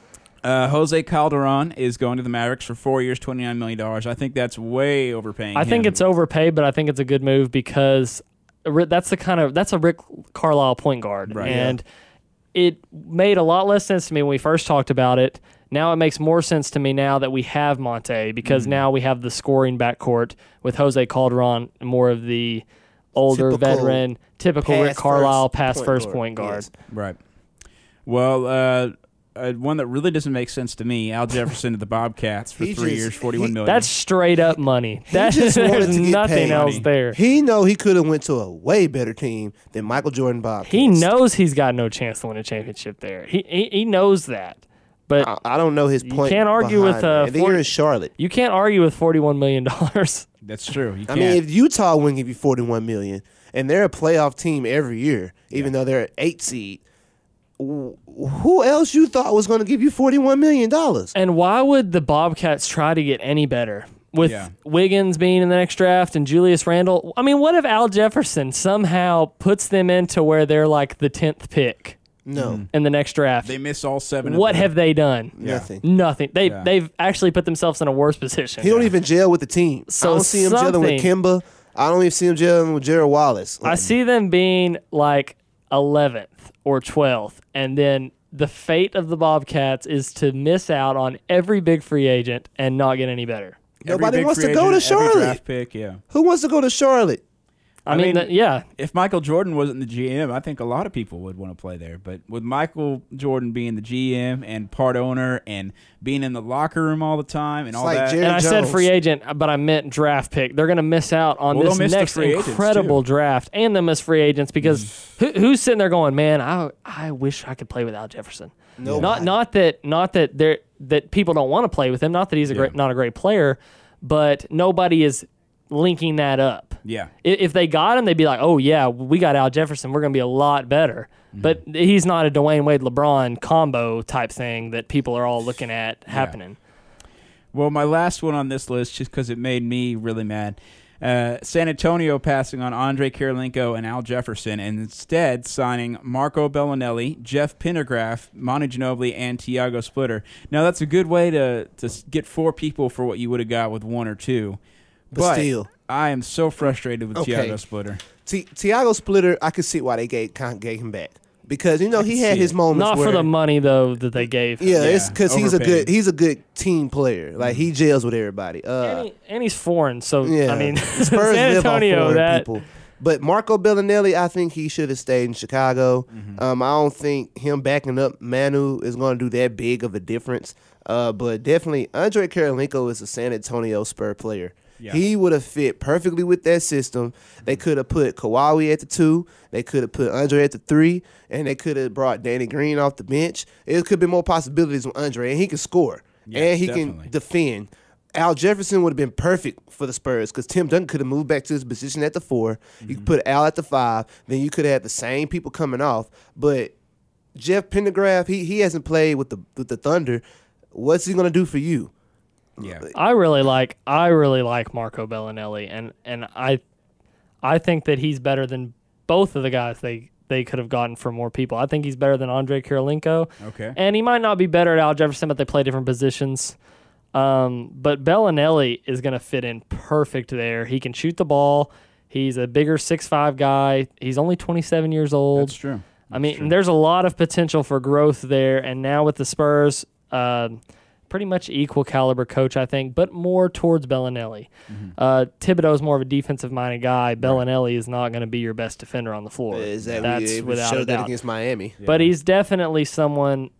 Speaker 4: Uh, Jose Calderon is going to the Mavericks for four years, twenty-nine million dollars. I think that's way overpaying
Speaker 7: I think
Speaker 4: him.
Speaker 7: it's overpaid, but I think it's a good move because Ri- that's the kind of that's a Rick Carlisle point guard,
Speaker 4: Right.
Speaker 7: and it made a lot less sense to me when we first talked about it. Now it makes more sense to me now that we have Monte because
Speaker 4: Mm-hmm.
Speaker 7: now we have the scoring backcourt with Jose Calderon, more of the older
Speaker 6: Typical
Speaker 7: veteran, typical Rick
Speaker 6: pass
Speaker 7: Carlisle
Speaker 6: first
Speaker 7: pass
Speaker 6: point
Speaker 7: first
Speaker 6: guard.
Speaker 7: point guard.
Speaker 6: Yes.
Speaker 4: Right. Well, uh, uh, one that really doesn't make sense to me, Al Jefferson to the Bobcats for
Speaker 6: He
Speaker 4: three
Speaker 6: just-
Speaker 4: years, forty-one
Speaker 6: he-
Speaker 4: million.
Speaker 7: That's straight up money. That
Speaker 6: just wanted
Speaker 7: there's
Speaker 6: to get
Speaker 7: nothing
Speaker 6: paid.
Speaker 7: else
Speaker 4: Money.
Speaker 7: there.
Speaker 6: He know he could have went to a way better team than Michael Jordan Bobcats.
Speaker 7: He knows he's got no chance to win a championship there. He he, he knows that. But
Speaker 6: I, I don't know his
Speaker 7: You
Speaker 6: point.
Speaker 7: can't argue with,
Speaker 6: behind
Speaker 7: uh,
Speaker 6: that. And then
Speaker 7: forty
Speaker 6: you're in Charlotte.
Speaker 7: you can't argue with forty-one million dollars.
Speaker 4: That's true. You
Speaker 6: I
Speaker 4: can't.
Speaker 6: mean, if Utah wouldn't give you forty-one million, and they're a playoff team every year, even though they're an eight seed, wh- who else you thought was going to give you forty-one million dollars?
Speaker 7: And why would the Bobcats try to get any better? With
Speaker 4: Yeah.
Speaker 7: Wiggins being in the next draft and Julius Randle. I mean, what if Al Jefferson somehow puts them into where they're like the tenth pick
Speaker 6: No,
Speaker 7: in the next draft?
Speaker 4: they miss all seven.
Speaker 7: What
Speaker 4: of them.
Speaker 7: have they done?
Speaker 6: nothing.
Speaker 7: Nothing. They've
Speaker 4: Yeah.
Speaker 7: they've actually put themselves in a worse position.
Speaker 6: He don't even gel with the team.
Speaker 7: So
Speaker 6: I don't see him gelling
Speaker 7: something-
Speaker 6: with Kimba. I don't even see him gelling with Jared Wallace.
Speaker 7: I see them being like eleventh or twelfth, and then the fate of the Bobcats is to miss out on every big free agent and not get any better.
Speaker 4: Every
Speaker 6: Nobody
Speaker 4: big
Speaker 6: wants
Speaker 4: free
Speaker 6: to go to
Speaker 4: agent, every
Speaker 6: Charlotte.
Speaker 4: draft pick, yeah.
Speaker 6: Who wants to go to Charlotte?
Speaker 7: I,
Speaker 4: I
Speaker 7: mean,
Speaker 4: mean-
Speaker 7: that- yeah,
Speaker 4: If Michael Jordan wasn't the G M, I think a lot of people would want to play there. But with Michael Jordan being the G M and part owner and being in the locker room all the time and all
Speaker 6: like
Speaker 4: that,
Speaker 6: Jerry
Speaker 7: and I said
Speaker 6: Jones.
Speaker 7: free agent, but I meant draft pick. They're going to miss out on
Speaker 4: Well,
Speaker 7: this
Speaker 4: they'll miss the
Speaker 7: next
Speaker 4: free agents,
Speaker 7: incredible
Speaker 4: too.
Speaker 7: draft, and they'll miss free agents because who, who's sitting there going, "Man, I I wish I could play with Al Jefferson."
Speaker 6: Nobody.
Speaker 7: Not not that not that there that people don't want to play with him. Not that he's a great not a great player, but nobody is linking that up.
Speaker 4: yeah.
Speaker 7: I- If they got him, they'd be like, "Oh yeah, we got Al Jefferson. We're going to be a lot better."
Speaker 4: Mm-hmm.
Speaker 7: But he's not a Dwayne Wade LeBron combo type thing that people are all looking at happening.
Speaker 4: Well, my last one on this list, just because it made me really mad. Uh, San Antonio passing on Andre Kirilenko and Al Jefferson, and instead signing Marco Bellinelli, Jeff Pendergraph, Manu Ginobili, and Tiago Splitter. Now, that's a good way to, to s- get four people for what you would have got with one or two.
Speaker 6: But still.
Speaker 4: I am so frustrated with
Speaker 6: Okay.
Speaker 4: Tiago Splitter.
Speaker 6: Ti- Tiago Splitter, I could see why they gave kind of gave him back because you know he
Speaker 4: can
Speaker 6: had
Speaker 4: see
Speaker 6: his
Speaker 4: it.
Speaker 6: moments.
Speaker 7: Not for
Speaker 6: where-
Speaker 7: the money though that they gave. him.
Speaker 6: Yeah, it's
Speaker 4: Yeah,
Speaker 6: because he's a
Speaker 4: overpaid.
Speaker 6: good he's a good team player. Like he gels with everybody. Uh,
Speaker 7: And, he, and he's foreign, so
Speaker 6: yeah,
Speaker 7: I mean,
Speaker 6: Spurs
Speaker 7: San
Speaker 6: live off
Speaker 7: Antonio.
Speaker 6: foreign
Speaker 7: That
Speaker 6: people. But Marco Bellinelli, I think he should have stayed in Chicago.
Speaker 4: Mm-hmm.
Speaker 6: Um, I don't think him backing up Manu is going to do that big of a difference. Uh, but definitely, Andre Kirilenko is a San Antonio Spur player.
Speaker 4: Yeah.
Speaker 6: He would have fit perfectly with that system. They could have put Kawhi at the two. They could have put Andre at the three. And they could have brought Danny Green off the bench. It could be more possibilities with Andre. And he can score.
Speaker 4: Yes,
Speaker 6: and he
Speaker 4: definitely.
Speaker 6: can defend. Al Jefferson would have been perfect for the Spurs because Tim Duncan could have moved back to his position at the four. You could put Al at the five. Then you could have had the same people coming off. But Jeff Pendergraph, he he hasn't played with the with the Thunder. what's he gonna do for you?
Speaker 4: Yeah.
Speaker 7: I really like I really like Marco Bellinelli, and, and I I think that he's better than both of the guys they, they could have gotten for more people. I think he's better than Andre Kirilenko.
Speaker 4: Okay.
Speaker 7: And he might not be better at Al Jefferson, but they play different positions. Um, but Bellinelli is going to fit in perfect there. He can shoot the ball. He's a bigger six five guy. He's only twenty-seven years old.
Speaker 4: That's true.
Speaker 7: I mean,
Speaker 4: true.
Speaker 7: there's a lot of potential for growth there. And now with the Spurs, uh, pretty much equal caliber coach, I think, but more towards Bellinelli.
Speaker 4: Mm-hmm.
Speaker 7: Uh, Thibodeau is more of a defensive-minded guy. Bellinelli is not going to be your best defender on the floor.
Speaker 6: Exactly.
Speaker 7: That's
Speaker 6: It
Speaker 7: without
Speaker 6: showed
Speaker 7: a
Speaker 6: that
Speaker 7: doubt.
Speaker 6: against Miami.
Speaker 7: But he's definitely someone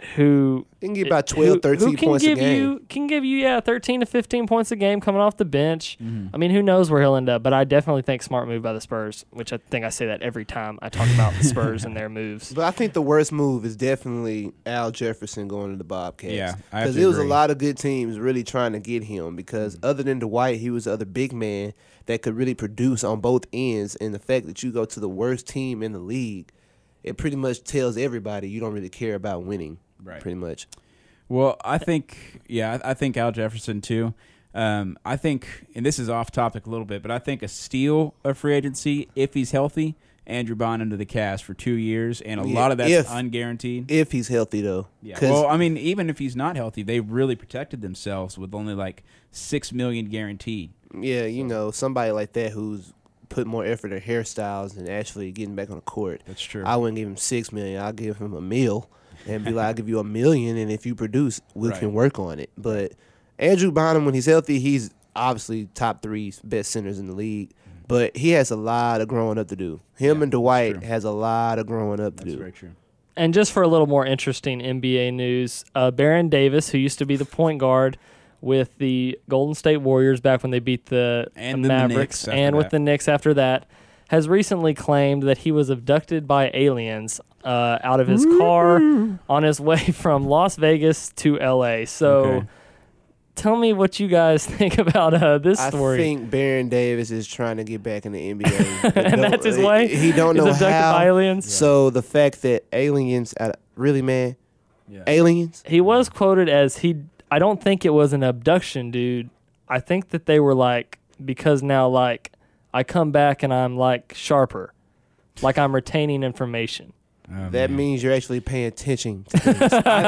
Speaker 7: who
Speaker 6: He can get about twelve,
Speaker 7: who,
Speaker 6: thirteen
Speaker 7: who can
Speaker 6: points a
Speaker 7: give
Speaker 6: game.
Speaker 7: You, can give you, yeah, thirteen to fifteen points a game coming off the bench.
Speaker 4: Mm-hmm.
Speaker 7: I mean, who knows where he'll end up, but I definitely think smart move by the Spurs, which I think I say that every time I talk about the Spurs and their moves.
Speaker 6: But I think the worst move is definitely Al Jefferson going to the Bobcats.
Speaker 4: Yeah, I have
Speaker 6: because
Speaker 4: to
Speaker 6: there was a
Speaker 4: agree.
Speaker 6: lot of good teams really trying to get him. Because other than Dwight, he was the other big man that could really produce on both ends. And the fact that you go to the worst team in the league, it pretty much tells everybody you don't really care about winning.
Speaker 4: Right.
Speaker 6: Pretty much.
Speaker 4: Well, I think, yeah, I I think Al Jefferson too. Um, I think, and this is off topic a little bit, but I think a steal of free agency, if he's healthy, Andrew Bond into the cast for two years, and a
Speaker 6: Yeah,
Speaker 4: lot of that's
Speaker 6: if-
Speaker 4: unguaranteed.
Speaker 6: If he's healthy, though.
Speaker 4: Yeah.
Speaker 6: 'Cause-
Speaker 4: Well, I mean, even if he's not healthy, they really protected themselves with only like six million guaranteed.
Speaker 6: Yeah, you know, somebody like that who's put more effort in hairstyles than actually getting back on the court.
Speaker 4: That's true.
Speaker 6: I wouldn't give him six million. I'll give him a mil and be like, I'll give you a million, and if you produce, we
Speaker 4: Right.
Speaker 6: can work on it. But Andrew Bynum, when he's healthy, he's obviously top three best centers in the league. But he has a lot of growing up to do. Him
Speaker 4: Yeah,
Speaker 6: and Dwight
Speaker 4: true.
Speaker 6: has a lot of growing up to
Speaker 4: That's
Speaker 6: do.
Speaker 4: very true.
Speaker 7: And just for a little more interesting N B A news, uh, Baron Davis, who used to be the point guard with the Golden State Warriors back when they beat the,
Speaker 4: And
Speaker 7: the
Speaker 4: then the
Speaker 7: Mavericks,
Speaker 4: Knicks after
Speaker 7: and with
Speaker 4: that.
Speaker 7: the Knicks after that, has recently claimed that he was abducted by aliens uh, out of his car on his way from Las Vegas to L A. So
Speaker 4: Okay.
Speaker 7: tell me what you guys think about uh, this
Speaker 6: I
Speaker 7: story.
Speaker 6: think Baron Davis is trying to get back in the N B A.
Speaker 7: And that's his way?
Speaker 6: He don't
Speaker 7: He's
Speaker 6: know
Speaker 7: abducted
Speaker 6: how.
Speaker 7: by aliens?
Speaker 6: So the fact that aliens, uh, really, man,
Speaker 4: Yeah.
Speaker 6: aliens.
Speaker 7: He was quoted as he. I don't think it was an abduction, dude. I think that they were like, because now like I come back and I'm like sharper, like I'm retaining information.
Speaker 4: Oh,
Speaker 6: That
Speaker 4: man.
Speaker 6: means you're actually paying attention to things.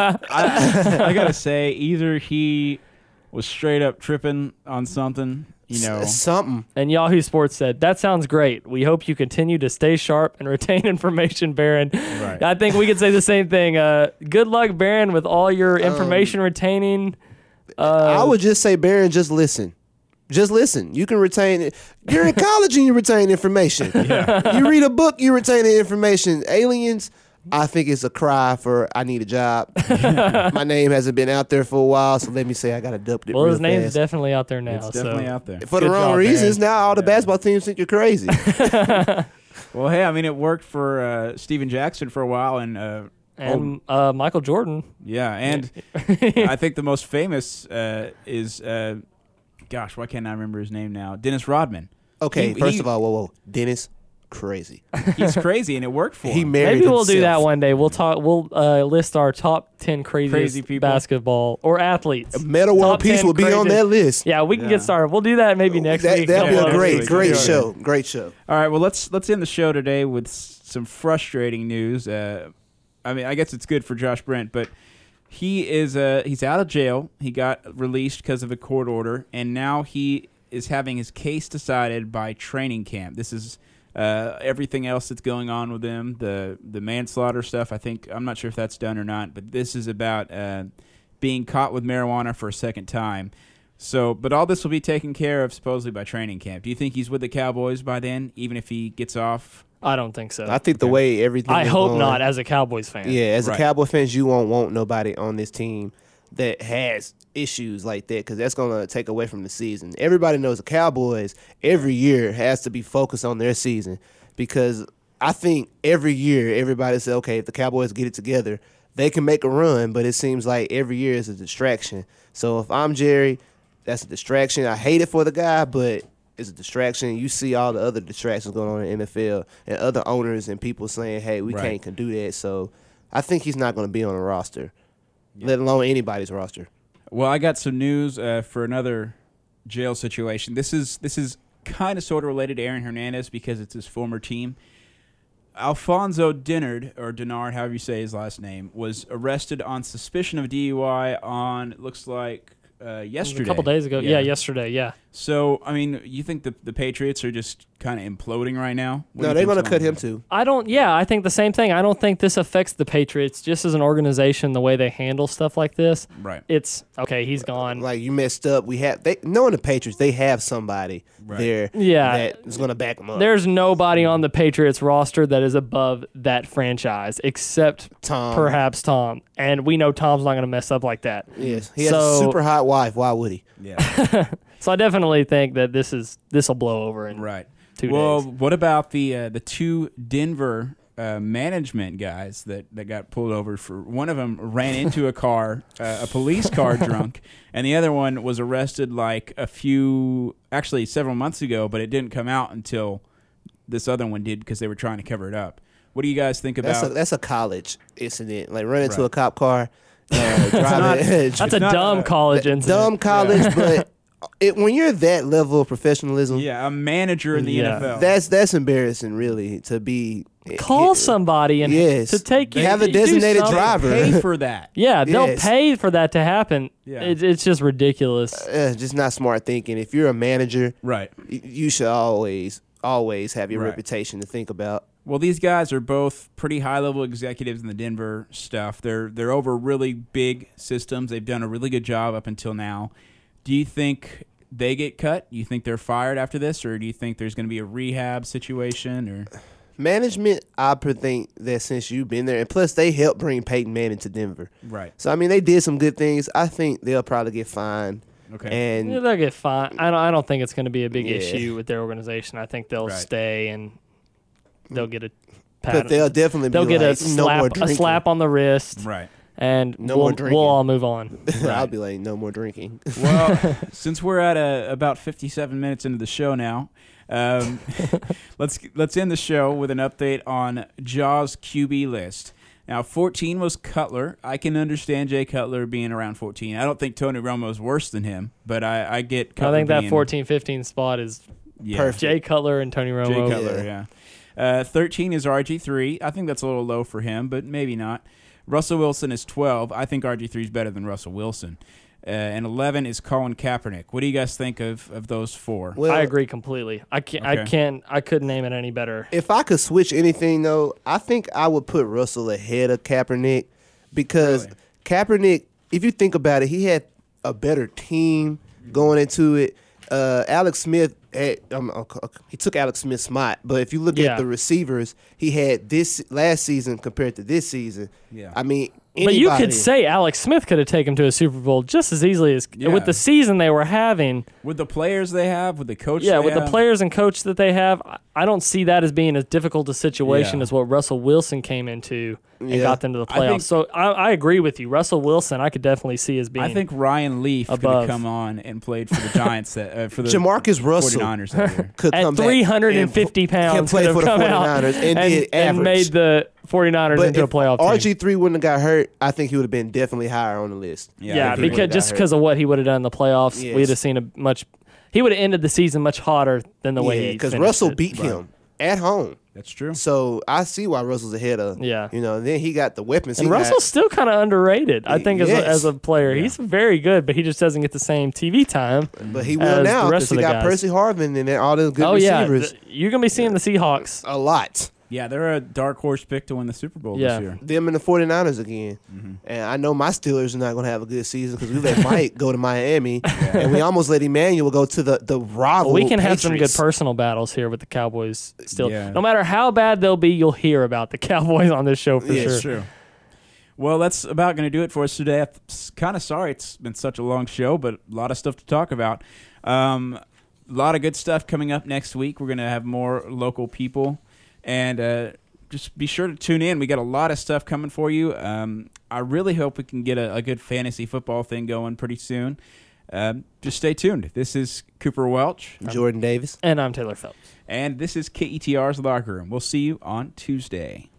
Speaker 4: I gotta say, either he was straight up tripping on something, you know.
Speaker 6: S- something.
Speaker 7: And Yahoo Sports said, that sounds great. We hope you continue to stay sharp and retain information, Baron.
Speaker 4: Right.
Speaker 7: I think we could say the same thing. Uh, good luck, Baron, with all your information retaining. Uh,
Speaker 6: I would just say, Baron, just listen. Just listen. You can retain it. You're in college and you retain information. You read a book, you retain the information. Aliens, I think it's a cry for I need a job. My name hasn't been out there for a while, so let me say I got abducted
Speaker 7: well,
Speaker 6: real
Speaker 7: his name's
Speaker 6: fast.
Speaker 7: definitely out there now.
Speaker 4: It's definitely
Speaker 7: so.
Speaker 4: out there.
Speaker 6: For the
Speaker 7: Good
Speaker 6: wrong
Speaker 7: job,
Speaker 6: reasons,
Speaker 7: Baron.
Speaker 6: now all the basketball teams think you're crazy.
Speaker 4: Well, hey, I mean, it worked for uh, Steven Jackson for a while, and uh,
Speaker 7: And uh, Michael Jordan.
Speaker 4: yeah, and I think the most famous uh, is, uh, gosh, why can't I remember his name now? Dennis Rodman.
Speaker 6: Okay,
Speaker 4: He-
Speaker 6: first
Speaker 4: he-
Speaker 6: of all, whoa, whoa. Dennis, crazy.
Speaker 4: He's crazy, and it worked for
Speaker 6: He
Speaker 4: him.
Speaker 6: married
Speaker 7: Maybe we'll do that
Speaker 6: himself.
Speaker 7: one day. We'll talk. We'll uh, list our top ten craziest
Speaker 4: Crazy people.
Speaker 7: basketball or athletes.
Speaker 6: Metal World
Speaker 7: Top
Speaker 6: Peace
Speaker 7: ten
Speaker 6: will be on
Speaker 7: crazy-
Speaker 6: that list.
Speaker 7: Yeah, we can
Speaker 4: Yeah.
Speaker 7: get started. We'll do that maybe next
Speaker 6: that,
Speaker 7: week.
Speaker 6: That'll be
Speaker 7: Yeah,
Speaker 6: a
Speaker 7: next
Speaker 6: great,
Speaker 7: week.
Speaker 6: great
Speaker 4: Yeah.
Speaker 6: show. Great show.
Speaker 4: All right, well, let's let's end the show today with s- some frustrating news. Uh, I mean, I guess it's good for Josh Brent, but he is uh, he's out of jail. He got released because of a court order, and now he is having his case decided by training camp. This is uh, everything else that's going on with him, the the manslaughter stuff. I think I'm not sure if that's done or not, but this is about uh, being caught with marijuana for a second time. So, but all this will be taken care of supposedly by training camp. Do you think he's with the Cowboys by then, even if he gets off?
Speaker 7: I don't think so.
Speaker 6: I think the way everything
Speaker 7: I
Speaker 6: is
Speaker 7: hope
Speaker 6: going-
Speaker 7: not. As a Cowboys fan.
Speaker 6: Yeah, as
Speaker 4: Right.
Speaker 6: a Cowboy fans, you won't want nobody on this team that has issues like that because that's going to take away from the season. Everybody knows the Cowboys every year has to be focused on their season because I think every year everybody says, okay, if the Cowboys get it together, they can make a run, but it seems like every year is a distraction. So if I'm Jerry, that's a distraction. I hate it for the guy, but it's a distraction. You see all the other distractions going on in the N F L and other owners and people saying, hey, we
Speaker 4: Right.
Speaker 6: can't can do that. So I think he's not going to be on the roster. yeah. let alone anybody's roster.
Speaker 4: Well, I got some news uh, for another jail situation. This is this is kind of sort of related to Aaron Hernandez because it's his former team. Alfonso Dinard, or Denard, however you say his last name, was arrested on suspicion of D U I on, it looks like, uh, yesterday.
Speaker 7: A couple days ago. Yeah. yeah, yesterday, yeah.
Speaker 4: So, I mean, you think the, the Patriots are just kind of imploding right now? What
Speaker 6: no, they're going to cut him too.
Speaker 7: I don't, yeah, I think the same thing. I don't think this affects the Patriots just as an organization, the way they handle stuff like this.
Speaker 4: Right.
Speaker 7: It's, okay, he's gone.
Speaker 6: Like, you messed up. We have, they knowing the Patriots, they have somebody right. there
Speaker 7: yeah.
Speaker 6: that is going to back them up.
Speaker 7: There's nobody on the Patriots roster that is above that franchise except
Speaker 6: Tom.
Speaker 7: perhaps Tom. And we know Tom's not going to mess up like that.
Speaker 6: Yes. He has
Speaker 7: so,
Speaker 6: a super hot wife. Why would he?
Speaker 4: Yeah.
Speaker 7: So I definitely think that this is this will blow over in
Speaker 4: right.
Speaker 7: two
Speaker 4: well,
Speaker 7: days. Well,
Speaker 4: what about the uh, the two Denver uh, management guys that, that got pulled over for? One of them ran into a car, uh, a police car, drunk, and the other one was arrested like a few, actually several months ago, but it didn't come out until this other one did because they were trying to cover it up. What do you guys think about?
Speaker 6: That's a, that's a college incident, like running into
Speaker 4: right.
Speaker 6: a cop car. Uh, driving,
Speaker 7: not, that's a
Speaker 4: not,
Speaker 7: dumb
Speaker 4: uh,
Speaker 7: college incident.
Speaker 6: Dumb college, yeah. but it, when you're that level of professionalism,
Speaker 4: yeah, a manager in the
Speaker 7: yeah.
Speaker 4: N F L.
Speaker 6: That's that's embarrassing, really, to be.
Speaker 7: Call
Speaker 6: it,
Speaker 7: somebody and
Speaker 6: yes.
Speaker 7: to take
Speaker 6: you have a designated driver.
Speaker 4: Pay for that.
Speaker 7: Yeah, they'll
Speaker 6: yes.
Speaker 7: pay for that to happen.
Speaker 4: Yeah.
Speaker 7: It, it's just ridiculous.
Speaker 6: Uh, just not smart thinking. If you're a manager,
Speaker 4: right,
Speaker 6: y- you should always always have your
Speaker 4: right.
Speaker 6: reputation to think about.
Speaker 4: Well, these guys are both pretty high-level executives in the Denver stuff. They're they're over really big systems. They've done a really good job up until now. Do you think they get cut? Do you think they're fired after this, or do you think there's going to be a rehab situation? Or
Speaker 6: management, I think that since you've been there, and plus they helped bring Peyton Manning to Denver.
Speaker 4: Right.
Speaker 6: So, I mean, they did some good things. I think they'll probably get fined.
Speaker 4: Okay.
Speaker 6: And
Speaker 7: yeah, they'll get fined. I don't, I don't think it's going to be a big
Speaker 6: yeah.
Speaker 7: issue with their organization. I think they'll
Speaker 4: right.
Speaker 7: stay and they'll get a pat.
Speaker 6: But they'll definitely
Speaker 7: they'll
Speaker 6: be
Speaker 7: get
Speaker 6: like,
Speaker 7: a
Speaker 6: no more
Speaker 7: slap, a
Speaker 6: drinking.
Speaker 7: slap on the wrist.
Speaker 4: Right.
Speaker 7: And
Speaker 6: no
Speaker 7: we'll,
Speaker 6: more drinking.
Speaker 7: we'll all move on.
Speaker 4: Right.
Speaker 6: I'll be like, no more drinking.
Speaker 4: Well, since we're at a, about fifty-seven minutes into the show now, um, let's let's end the show with an update on Jaws Q B list. Now, fourteen was Cutler. I can understand Jay Cutler being around fourteen. I don't think Tony Romo is worse than him, but I, I get Cutler
Speaker 7: I think that
Speaker 4: being,
Speaker 7: fourteen fifteen spot is
Speaker 4: yeah.
Speaker 6: perfect.
Speaker 7: Jay Cutler and Tony Romo.
Speaker 4: Jay Cutler, yeah. yeah. Uh, thirteen is R G three. I think that's a little low for him, but maybe not. Russell Wilson is twelve. I think R G three is better than Russell Wilson. Uh, and eleven is Colin Kaepernick. What do you guys think of, of those four?
Speaker 7: Well, I agree completely. I can't.
Speaker 4: Okay.
Speaker 7: I can't. I couldn't name it any better.
Speaker 6: If I could switch anything, though, I think I would put Russell ahead of Kaepernick because
Speaker 4: Really?
Speaker 6: Kaepernick, if you think about it, he had a better team going into it. Uh, Alex Smith, had, um, he took Alex Smith's spot, but if you look
Speaker 7: Yeah.
Speaker 6: at the receivers, he had this last season compared to this season.
Speaker 4: Yeah.
Speaker 6: I mean,
Speaker 7: But you
Speaker 6: anybody-
Speaker 7: could say Alex Smith could have taken him to a Super Bowl just as easily as
Speaker 4: Yeah.
Speaker 7: with the season they were having.
Speaker 4: With the players they have, with the coach
Speaker 7: Yeah,
Speaker 4: they
Speaker 7: with the
Speaker 4: have?
Speaker 7: players and coach that they have, I- I don't see that as being as difficult a situation
Speaker 4: Yeah.
Speaker 7: as what Russell Wilson came into and
Speaker 6: Yeah.
Speaker 7: got them to the
Speaker 4: I
Speaker 7: playoffs.
Speaker 4: think-
Speaker 7: so I, I agree with you. Russell Wilson, I could definitely see as being.
Speaker 4: I think Ryan Leaf could
Speaker 7: above.
Speaker 4: have come on and played for the Giants, that, uh, for the
Speaker 6: Jamarcus Russell
Speaker 4: 49ers that year.
Speaker 6: could
Speaker 7: at
Speaker 6: come back
Speaker 7: three hundred fifty
Speaker 6: and
Speaker 7: pounds
Speaker 6: play
Speaker 7: could
Speaker 6: for
Speaker 7: have
Speaker 6: the
Speaker 7: come out
Speaker 6: 49ers and,
Speaker 7: and,
Speaker 6: did
Speaker 7: and
Speaker 6: average.
Speaker 7: made the 49ers
Speaker 6: But
Speaker 7: into a
Speaker 6: if
Speaker 7: playoff
Speaker 6: R
Speaker 7: team.
Speaker 6: G three wouldn't have got hurt, I think he would have been definitely higher on the list.
Speaker 4: Yeah,
Speaker 7: Yeah,
Speaker 4: I think he
Speaker 7: because
Speaker 6: would've got
Speaker 7: just
Speaker 6: hurt.
Speaker 7: because of what he would have done in the playoffs,
Speaker 6: Yes.
Speaker 7: we'd have seen a much. He would have ended the season much hotter than the way
Speaker 6: Yeah,
Speaker 7: he
Speaker 6: because
Speaker 7: finished
Speaker 6: Russell
Speaker 7: it.
Speaker 6: beat him at home.
Speaker 4: That's true.
Speaker 6: So I see why Russell's ahead of.
Speaker 7: Yeah.
Speaker 6: You know, and then he got the weapons.
Speaker 7: And
Speaker 6: he
Speaker 7: Russell's
Speaker 6: got.
Speaker 7: still kind of underrated, I think, as,
Speaker 6: Yes.
Speaker 7: a, as a player. He's very good, but he just doesn't get the same T V time.
Speaker 6: But he will
Speaker 7: as
Speaker 6: now
Speaker 7: the rest
Speaker 6: because
Speaker 7: of
Speaker 6: he
Speaker 7: the
Speaker 6: got
Speaker 7: guys.
Speaker 6: Percy Harvin and then all those good
Speaker 7: Oh yeah,
Speaker 6: receivers.
Speaker 7: th- you're gonna be seeing the Seahawks.
Speaker 6: A lot.
Speaker 4: Yeah, they're a dark horse pick to win the Super Bowl
Speaker 7: Yeah.
Speaker 4: this year.
Speaker 6: Them and the 49ers again.
Speaker 7: Mm-hmm.
Speaker 6: And I know my Steelers are not going to have a good season because we let Mike go to Miami and we almost let Emmanuel go to the, the rival
Speaker 7: Well, we can have some good
Speaker 6: Patriots.
Speaker 7: personal battles here with the Cowboys. Still,
Speaker 4: Yeah.
Speaker 7: no matter how bad they'll be, you'll hear about the Cowboys on this show for
Speaker 6: Yeah,
Speaker 7: sure.
Speaker 4: That's true. Well, that's about going to do it for us today. I'm kind of sorry it's been such a long show, but a lot of stuff to talk about. Um, a lot of good stuff coming up next week. We're going to have more local people. And uh, just be sure to tune in. We got a lot of stuff coming for you. Um, I really hope we can get a, a good fantasy football thing going pretty soon. Um, just stay tuned. This is Cooper Welch.
Speaker 6: Jordan Davis.
Speaker 7: And I'm Taylor Phelps.
Speaker 4: And this is K E T R's Locker Room. We'll see you on Tuesday.